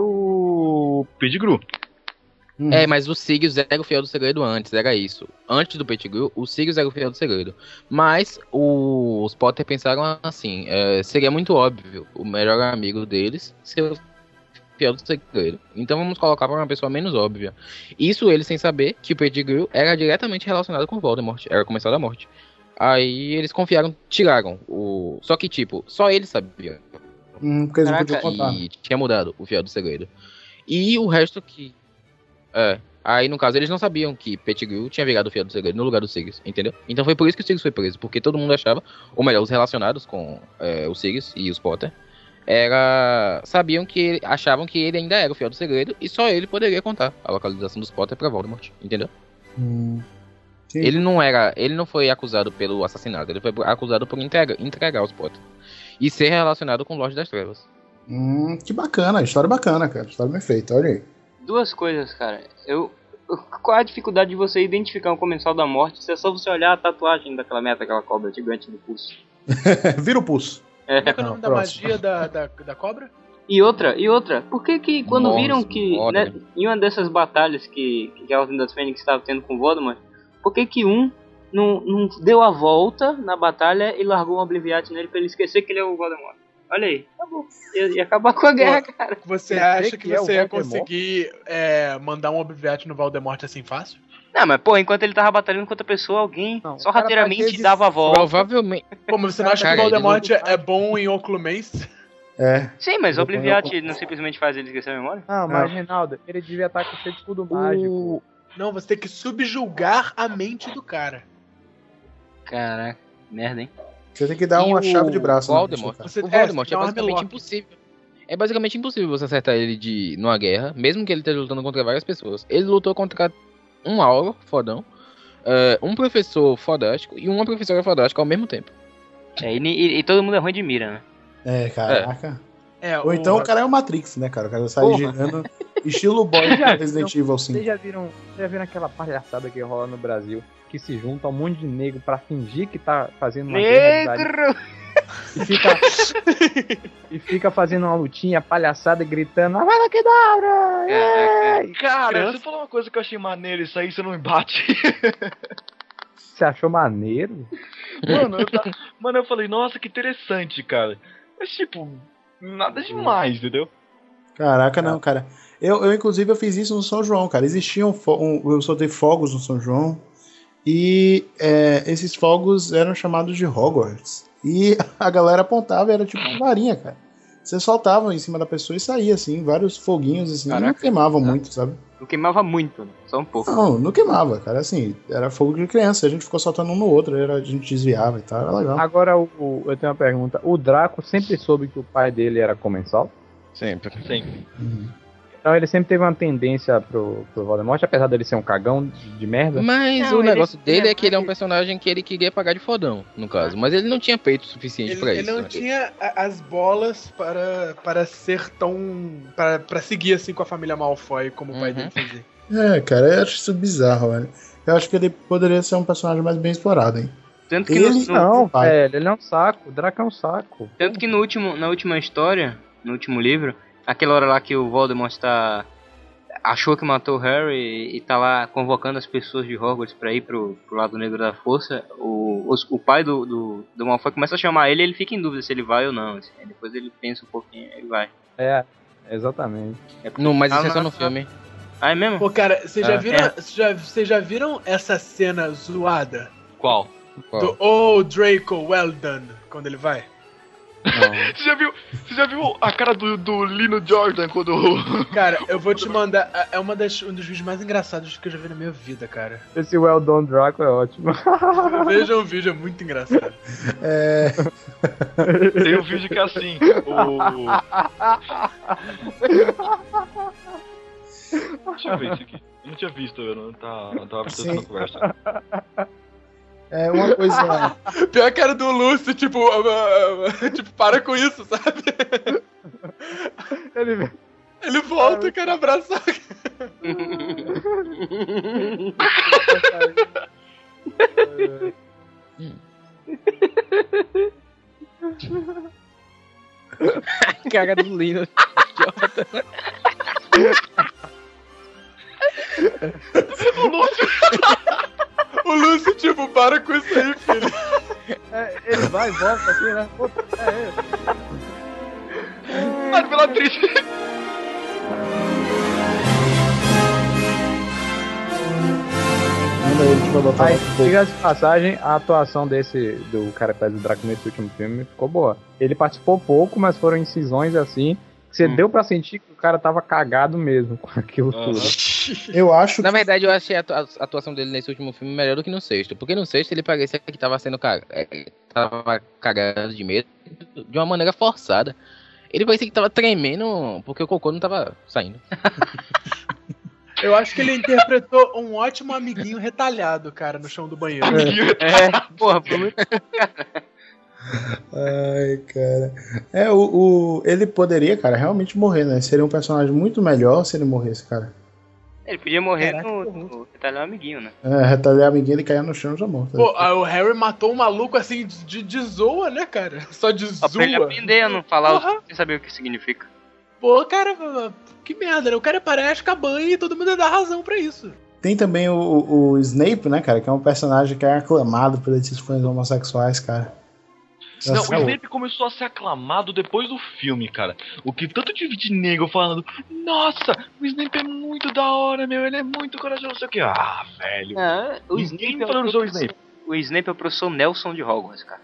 o Pettigrew. Hum. É, mas o Sirius era o fiel do segredo antes, era isso. Antes do Pettigrew, o Sirius era o fiel do segredo. Mas o- os Potter pensaram assim, é, seria muito óbvio o melhor amigo deles ser o fiel do segredo. Então vamos colocar para uma pessoa menos óbvia. Isso eles sem saber que o Pettigrew era diretamente relacionado com o Voldemort, era o comensal da morte. Aí eles confiaram, tiraram o... Só que tipo, só eles sabiam Hum, porque eles não Caraca, podiam contar. que tinha mudado o fiel do segredo. E o resto que... É, aí no caso eles não sabiam que Pettigrew tinha virado o fiel do segredo no lugar do Sirius, entendeu? Então foi por isso que o Sirius foi preso, porque todo mundo achava, ou melhor, os relacionados com é, o Sirius e os Potter, era... sabiam que ele... achavam que ele ainda era o fiel do segredo e só ele poderia contar a localização dos Potter pra Voldemort, entendeu? Hum. Sim. Ele não era, ele não foi acusado pelo assassinato, ele foi acusado por entrega, entregar os Potter e ser relacionado com o Lorde das Trevas. Hum, que bacana, história bacana, cara. História bem feita, olha aí. Duas coisas, cara. Eu, eu- qual é a dificuldade de você identificar um comensal da morte se é só você olhar a tatuagem daquela meta, aquela cobra gigante no pulso? Vira o pulso. Como é que é o Não, nome da próximo. magia da, da, da cobra? E outra, e outra, por que que quando Nossa, viram que, foda. né, em uma dessas batalhas que, que a Ordem das Fênix estava tendo com o Voldemort, por que que um não, não deu a volta na batalha e largou um Obliviate nele pra ele esquecer que ele é o Voldemort? Olha aí, acabou. Ia, ia acabar com a guerra, cara. Você Quer acha dizer que, que é o você ia Voldemort? conseguir é, mandar um Obliviate no Voldemort assim fácil? Não, mas pô, enquanto ele tava batalhando com outra pessoa, alguém Não, só o cara rateiramente tá cheio de- dava a volta. Provavelmente. Pô, mas você não acha Cara, que o ele Voldemort não- é bom em Oclumens? É. Sim, mas o Eu Obliviate não simplesmente faz ele esquecer a memória? Não, mas Reinaldo, ele devia estar com cheio de escudo mágico. O... Não, você tem que subjulgar a mente do cara. Caraca, merda, hein? Você tem que dar E uma o chave de braço. né, Voldemort, pra Você- o é, Voldemort você é tem um basicamente armlock. impossível. É basicamente impossível você acertar ele de numa guerra, mesmo que ele esteja lutando contra várias pessoas. Ele lutou contra um aula fodão, eh, um professor fodástico e uma professora fodástica ao mesmo tempo. É, e, e- e todo mundo é ruim de mira, né? É, caraca. É, Ou então o o cara é o Matrix, né, cara? O cara sai Porra. girando estilo boy de Resident Evil Vocês cinco. já viram, vocês já viram aquela palhaçada que rola no Brasil? Que se junta um monte de negro pra fingir que tá fazendo uma guerra de Negro! e fica, e fica fazendo uma lutinha, palhaçada, e gritando, "Ah, vai lá que da hora! Caraca. Cara, Criança- você falou uma coisa que eu achei maneiro, isso aí você não me bate. Você achou maneiro? Mano, eu, ta- mano, eu falei, nossa, que interessante, cara. Mas tipo, nada demais, entendeu? Caraca, não, cara. Eu, eu, inclusive, eu fiz isso no São João, cara. Existiam. fo- Um, eu soltei fogos no São João. E é, esses fogos eram chamados de Hogwarts. E a galera apontava, era tipo uma varinha, cara. Você soltava em cima da pessoa e saía, assim, vários foguinhos, assim. Não Caraca. queimavam muito, sabe? Não queimava muito, né? Só um pouco. Não, não queimava, cara. Assim, era fogo de criança. A gente ficou soltando um no outro, era, a gente desviava e tal. Era legal. Agora, o, o- eu tenho uma pergunta. O Draco sempre soube que o pai dele era comensal? Sempre. Sempre. Uhum. Então ele sempre teve uma tendência pro, pro Voldemort, apesar dele ser um cagão de, de merda. Mas Não, o ele- negócio dele ele é é que ele é um mais- personagem que ele queria pagar de fodão, no caso. Mas ele não tinha peito suficiente Ele, pra ele isso. não né? tinha a- as bolas para, para ser tão. Para, para seguir assim com a família Malfoy como o pai Uhum. dele fazia. É, cara, eu acho isso bizarro, velho. Eu acho que ele poderia ser um personagem mais bem explorado, hein? Tanto que, no, Ele no- Não, pai. velho, ele é um saco. O Draco é um saco. tanto que no último, na última história, no último livro, aquela hora lá que o Voldemort tá, achou que matou o Harry e, e tá lá convocando as pessoas de Hogwarts pra ir pro, pro lado negro da força, o, os- o pai do, do, do Malfoy começa a chamar ele e ele fica em dúvida se ele vai ou não. Assim, aí depois ele pensa um pouquinho e ele vai. É, exatamente. É porque- Não, mas Ah, isso é só não, no não. filme. Ah, é mesmo? Pô, cara, vocês já É. viram. Vocês já, vocês já viram essa cena zoada? Qual? Qual? Do Oh Draco, well done, quando ele vai? Você já viu, você já viu a cara do, do Lino Jordan quando. Cara, eu vou te mandar. É uma das, um dos vídeos mais engraçados que eu já vi na minha vida, cara. Esse Well Done Draco é ótimo. Veja o vídeo, é muito engraçado. É. Tem um vídeo que é assim. O... Deixa eu ver isso aqui. Eu não tinha visto, eu não, tá, não tava prestando Sim. conversa. É uma coisa. Pior que era do Lúcio, tipo, ah, ah, tipo, para com isso, sabe? Ele Ele volta, cara, abraçar. Cara do Lino. O Lúcio, tipo, para com isso aí, filho. É, ele vai e volta assim, né? Pô, é ele. Mano, pela atriz. Manda aí, a gente vai botar Aí, um pouco. diga de passagem, a atuação desse, do cara que faz o Draco nesse último filme ficou boa. Ele participou pouco, mas foram incisões assim, que você Hum. deu pra sentir que o cara tava cagado mesmo com aquilo Aham. tudo. Eu acho Na que. verdade, eu achei a atua- a atuação dele nesse último filme melhor do que no sexto. Porque no sexto ele parecia que tava sendo cagado, tava cagado de medo de uma maneira forçada. Ele parecia que tava tremendo porque o cocô não tava saindo. Eu acho que ele interpretou um ótimo amiguinho retalhado, cara, no chão do banheiro. É, porra, foi muito. Ai, cara. É, o, o- ele poderia, cara, realmente morrer, né? Seria um personagem muito melhor se ele morresse, cara. Ele podia morrer Caraca, no, no retalhar o amiguinho, né? É, retalhar amiguinho, ele caía no chão já morto. Pô, aí o Harry matou um maluco assim de, de zoa, né, cara? Só de Só pra ele zoa. aprender a não falar Porra. o sem saber o que significa. Pô, cara, que merda, né? O cara parece Azkaban e todo mundo dá razão pra isso. Tem também o, o Snape, né, cara? Que é um personagem que é aclamado por esses fãs homossexuais, cara. Não, Nossa, o Snape começou a ser aclamado depois do filme, cara. O que tanto de, de nego falando, nossa, o Snape é muito da hora, meu, ele é muito corajoso, não sei o que. Ah, velho. Ah, o Ninguém Snape é o valorizou o professor- Snape. O Snape é o professor Nelson de Hogwarts, cara.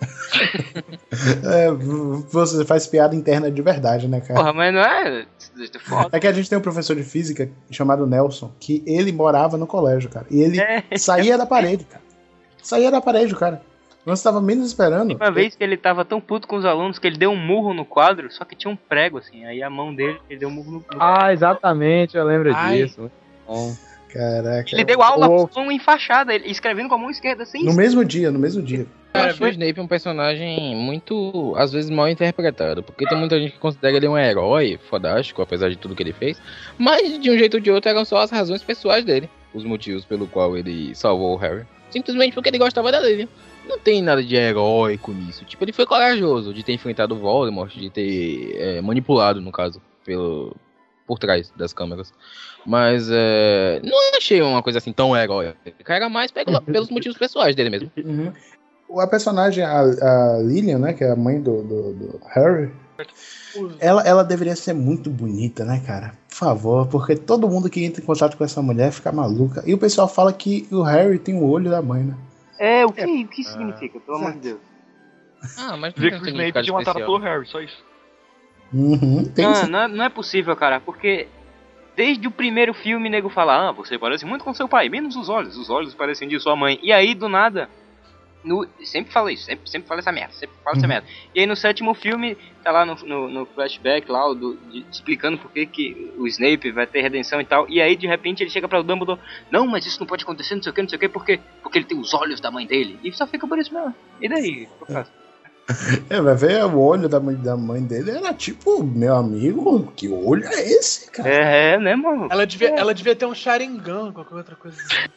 É, você faz piada interna de verdade, né, cara? Porra, mas não é... Foda. É que a gente tem um professor de física chamado Nelson, que ele morava no colégio, cara. E ele É. saía da parede, cara. Saía da parede, cara. Nós estava menos esperando. Uma vez que ele tava tão puto com os alunos que ele deu um murro no quadro, só que tinha um prego, assim. Aí a mão dele, ele deu um murro no no- Ah, exatamente, eu lembro Ai. disso. Muito bom. Caraca. Ele deu aula O- com mão enfaixada, ele escrevendo com a mão esquerda, assim. No mesmo dia, no mesmo dia. Eu acho o Snape um personagem muito, às vezes, mal interpretado. Porque tem muita gente que considera ele um herói fodástico, apesar de tudo que ele fez. Mas, de um jeito ou de outro, eram só as razões pessoais dele. Os motivos pelo qual ele salvou o Harry. Simplesmente porque ele gostava da Lily. Não tem nada de heróico nisso. Tipo, ele foi corajoso de ter enfrentado o Voldemort, de ter é, manipulado, no caso, pelo, por trás das câmeras. Mas é, não achei uma coisa assim tão heróica. Era mais pelo, pelos motivos pessoais dele mesmo. Uhum. A personagem, a, a Lilian, né, que é a mãe do, do, do Harry, ela, ela deveria ser muito bonita, né, cara? Por favor, porque todo mundo que entra em contato com essa mulher fica maluca. E o pessoal fala que o Harry tem o olho da mãe, né? É, o que, o que isso significa, pelo amor de Deus? Ah, mas Dizer não que o tem Snape significado tinha matado especial. pelo Harry, só isso. Uhum, tem Não, sim. não, é, não é possível, cara, porque desde o primeiro filme, nego fala, ah, você parece muito com seu pai, menos os olhos, os olhos parecem de sua mãe. E aí, do nada, no, sempre fala isso, sempre, sempre fala essa merda, sempre fala essa merda. E aí no sétimo filme, tá lá no, no, no flashback, lá, o do, de, explicando por que que o Snape vai ter redenção e tal. E aí, de repente, ele chega pra o Dumbledore, não, mas isso não pode acontecer, não sei o que, não sei o que, porque, porque ele tem os olhos da mãe dele. E só fica por isso mesmo. E daí? O que eu faço? É, vai ver, o olho da mãe, da mãe dele era tipo, meu amigo, que olho é esse, cara? É, né, mano? Ela devia, ela devia ter um Sharingan, qualquer outra coisa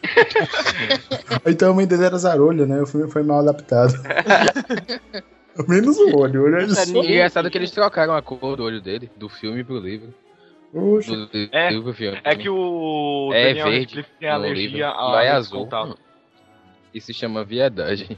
assim. Então a mãe dele era zarolho, né? O filme foi mal adaptado. Menos o olho, o olho era só... E engraçado que eles trocaram a cor do olho dele, do filme pro livro. Oxe. Do É, livro pro filme. É que o É Daniel verde Radcliffe tem no alergia livro, a lá é lentes azul. de contato. Isso se chama viadagem.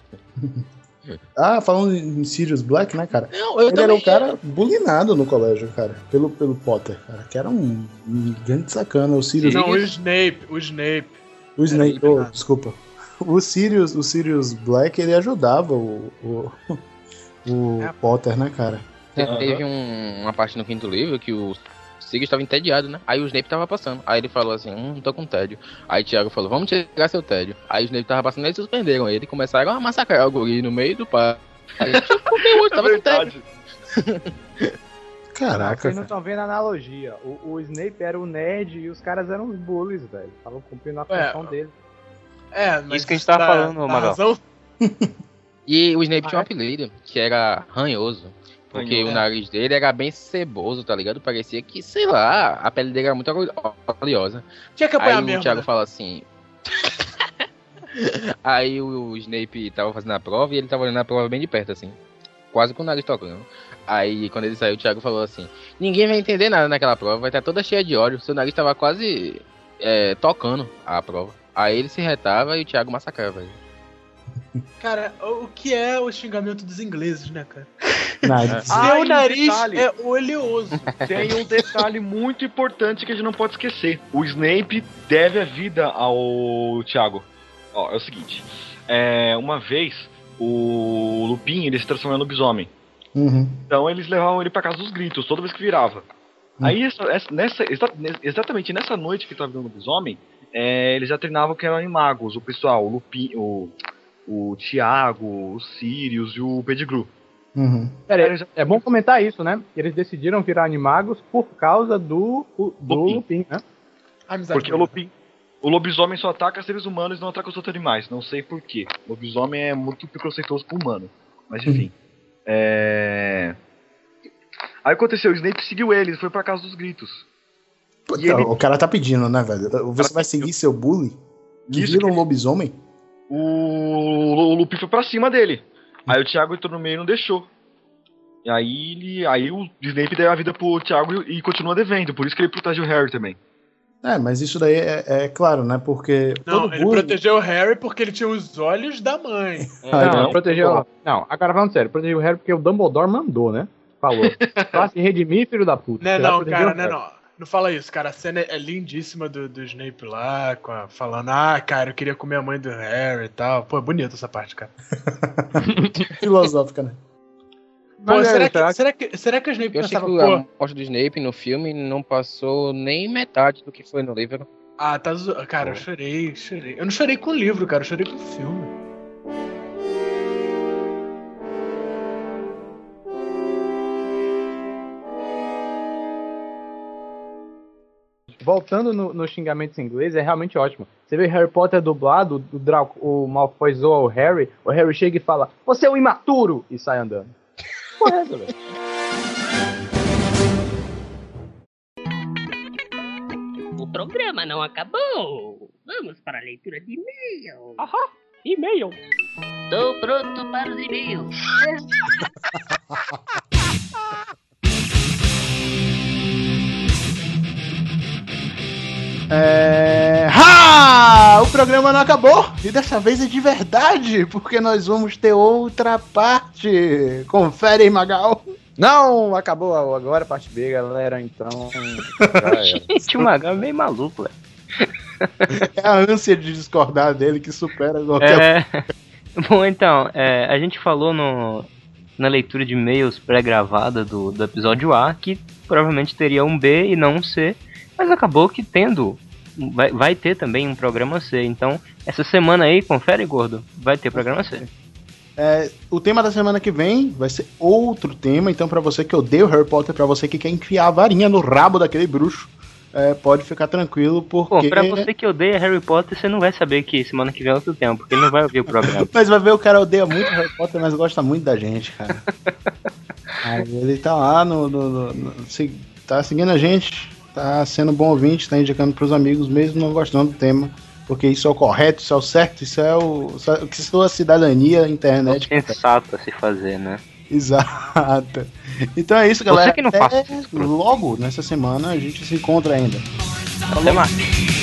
Ah, falando em Sirius Black, né, cara? Não, eu Ele era um cara bulinado no colégio, cara, pelo, pelo Potter, cara, que era um, um grande sacana. O Sirius... Não, o Snape, o Snape. O Snape, Era oh, desculpa. O Sirius, o Sirius Black, ele ajudava o, o, o É. Potter, né, cara? Teve um- uma parte no quinto livro que o Sirius estava entediado, né? Aí o Snape tava passando. Aí ele falou assim, hum, tô com tédio. Aí o Thiago falou, vamos tirar seu tédio. Aí o Snape tava passando, eles suspenderam ele e começaram a massacrar o guri no meio do parque. Aí ele, tipo, porque o outro tava com tédio. Caraca, Vocês não cara. estão vendo a analogia. O, o Snape era o nerd e os caras eram os bullies, velho. Estavam cumprindo a Ué, função dele. É, mas Isso que a gente tava dá- falando, dá Magal. razão. E o Snape Ah, tinha um é? apelido, que era ranhoso. Porque Ranhoso. o nariz dele era bem ceboso, tá ligado? Parecia que, sei lá, a pele dele era muito oleosa. Tinha que Aí apanhar o mesmo. Thiago né? fala assim. Aí o, o Snape tava fazendo a prova e ele tava olhando a prova bem de perto, assim. Quase com o nariz tocando. Aí quando ele saiu, o Thiago falou assim: ninguém vai entender nada naquela prova, vai estar toda cheia de óleo. Seu nariz tava quase é, tocando a prova. Aí ele se retava e o Thiago massacrava ele. Cara, o que é o xingamento dos ingleses, né, cara? Nariz. Seu Ah, e um nariz detalhe. é oleoso. Tem um detalhe muito importante que a gente não pode esquecer. O Snape deve a vida ao Thiago. Ó, é o seguinte. É, uma vez, o Lupin, ele se transformou em lobisomem. Uhum. Então eles levavam ele pra casa dos gritos, toda vez que virava. Aí, essa, essa- nessa, exa- exatamente nessa noite que ele tava virando lobisomem, é, eles já treinavam que eram magos, o pessoal, o Lupin, o, o Thiago, o Sirius e o Pettigrew. Uhum. Pera aí, Eles já- é bom comentar isso, né? Eles decidiram virar animagos por causa do, o- do Lupin. Lupin, né? Amizade Porque o Lupin, o lobisomem só ataca seres humanos e não ataca os outros animais. Não sei porquê. O lobisomem é muito preconceituoso com o humano. Mas enfim. É... Aí aconteceu, o Snape seguiu ele, ele foi pra casa dos gritos. Puta, ele... O cara tá pedindo, né, velho? Você vai seguir seu bully? Que vira um lobisomem? O, o Luffy foi pra cima dele. Aí o Thiago entrou no meio e não deixou. E aí, ele, aí o Snape deu a vida pro Thiago e, e continua devendo. Por isso que ele protegeu o Harry também. É, mas isso daí é, é claro, né? Porque. Não, todo ele bully... protegeu o Harry porque ele tinha os olhos da mãe. Não, não, não protegeu. Não, agora falando sério, protegeu o Harry porque o Dumbledore mandou, né? Falou. Pra se redimir, filho da puta. Não, não, cara, não, não. Não fala isso, cara. A cena é lindíssima do, do Snape lá, com a, falando, ah, cara, eu queria comer a mãe do Harry e tal. Pô, é bonita essa parte, cara. Filosófica, né? Pô, Mas será, é, que, será, que, será que o Snape Eu achei pensava, que pô... a morte do Snape no filme não passou nem metade do que foi no livro. Ah, tá zo... Cara, eu chorei, chorei. Eu não chorei com o livro, cara, eu chorei com o filme. Voltando nos no xingamentos em inglês, é realmente ótimo. Você vê Harry Potter dublado, o, Draco, o Malfoy zoa o Harry, o Harry chega e fala, você é um imaturo! E sai andando. Porra, essa, velho. O programa não acabou. Vamos para a leitura de e-mail. Aham, e-mail. Estou pronto para os e-mails. É... Ha! O programa não acabou! E dessa vez é de verdade, porque nós vamos ter outra parte. Confere aí, Magal. Não, acabou agora a parte B, galera, então... Gente, o Magal é meio maluco, velho. É a ânsia de discordar dele que supera qualquer... É... Bom, então, é, a gente falou no, na leitura de e-mails pré-gravada do, do episódio A que provavelmente teria um B e não um C, mas acabou que tendo, vai, vai ter também um programa C. Então, essa semana aí, confere, gordo, vai ter programa C. É, o tema da semana que vem vai ser outro tema, então pra você que odeia o Harry Potter, pra você que quer enfiar a varinha no rabo daquele bruxo, é, pode ficar tranquilo, porque... Bom, pra você que odeia Harry Potter, você não vai saber que semana que vem é outro tema, porque ele não vai ouvir o programa. Mas vai ver, o cara odeia muito Harry Potter, mas gosta muito da gente, cara. Aí ele tá lá, no, no, no, no, se, tá seguindo a gente, tá sendo bom ouvinte, tá indicando pros amigos, mesmo não gostando do tema. Porque isso é o correto, isso é o certo, isso é o, isso é o que sua cidadania, a internet. É sensato a se fazer, né? Exato. Então é isso, galera. Você que não Até faz isso, logo nessa semana a gente se encontra ainda. Até mais.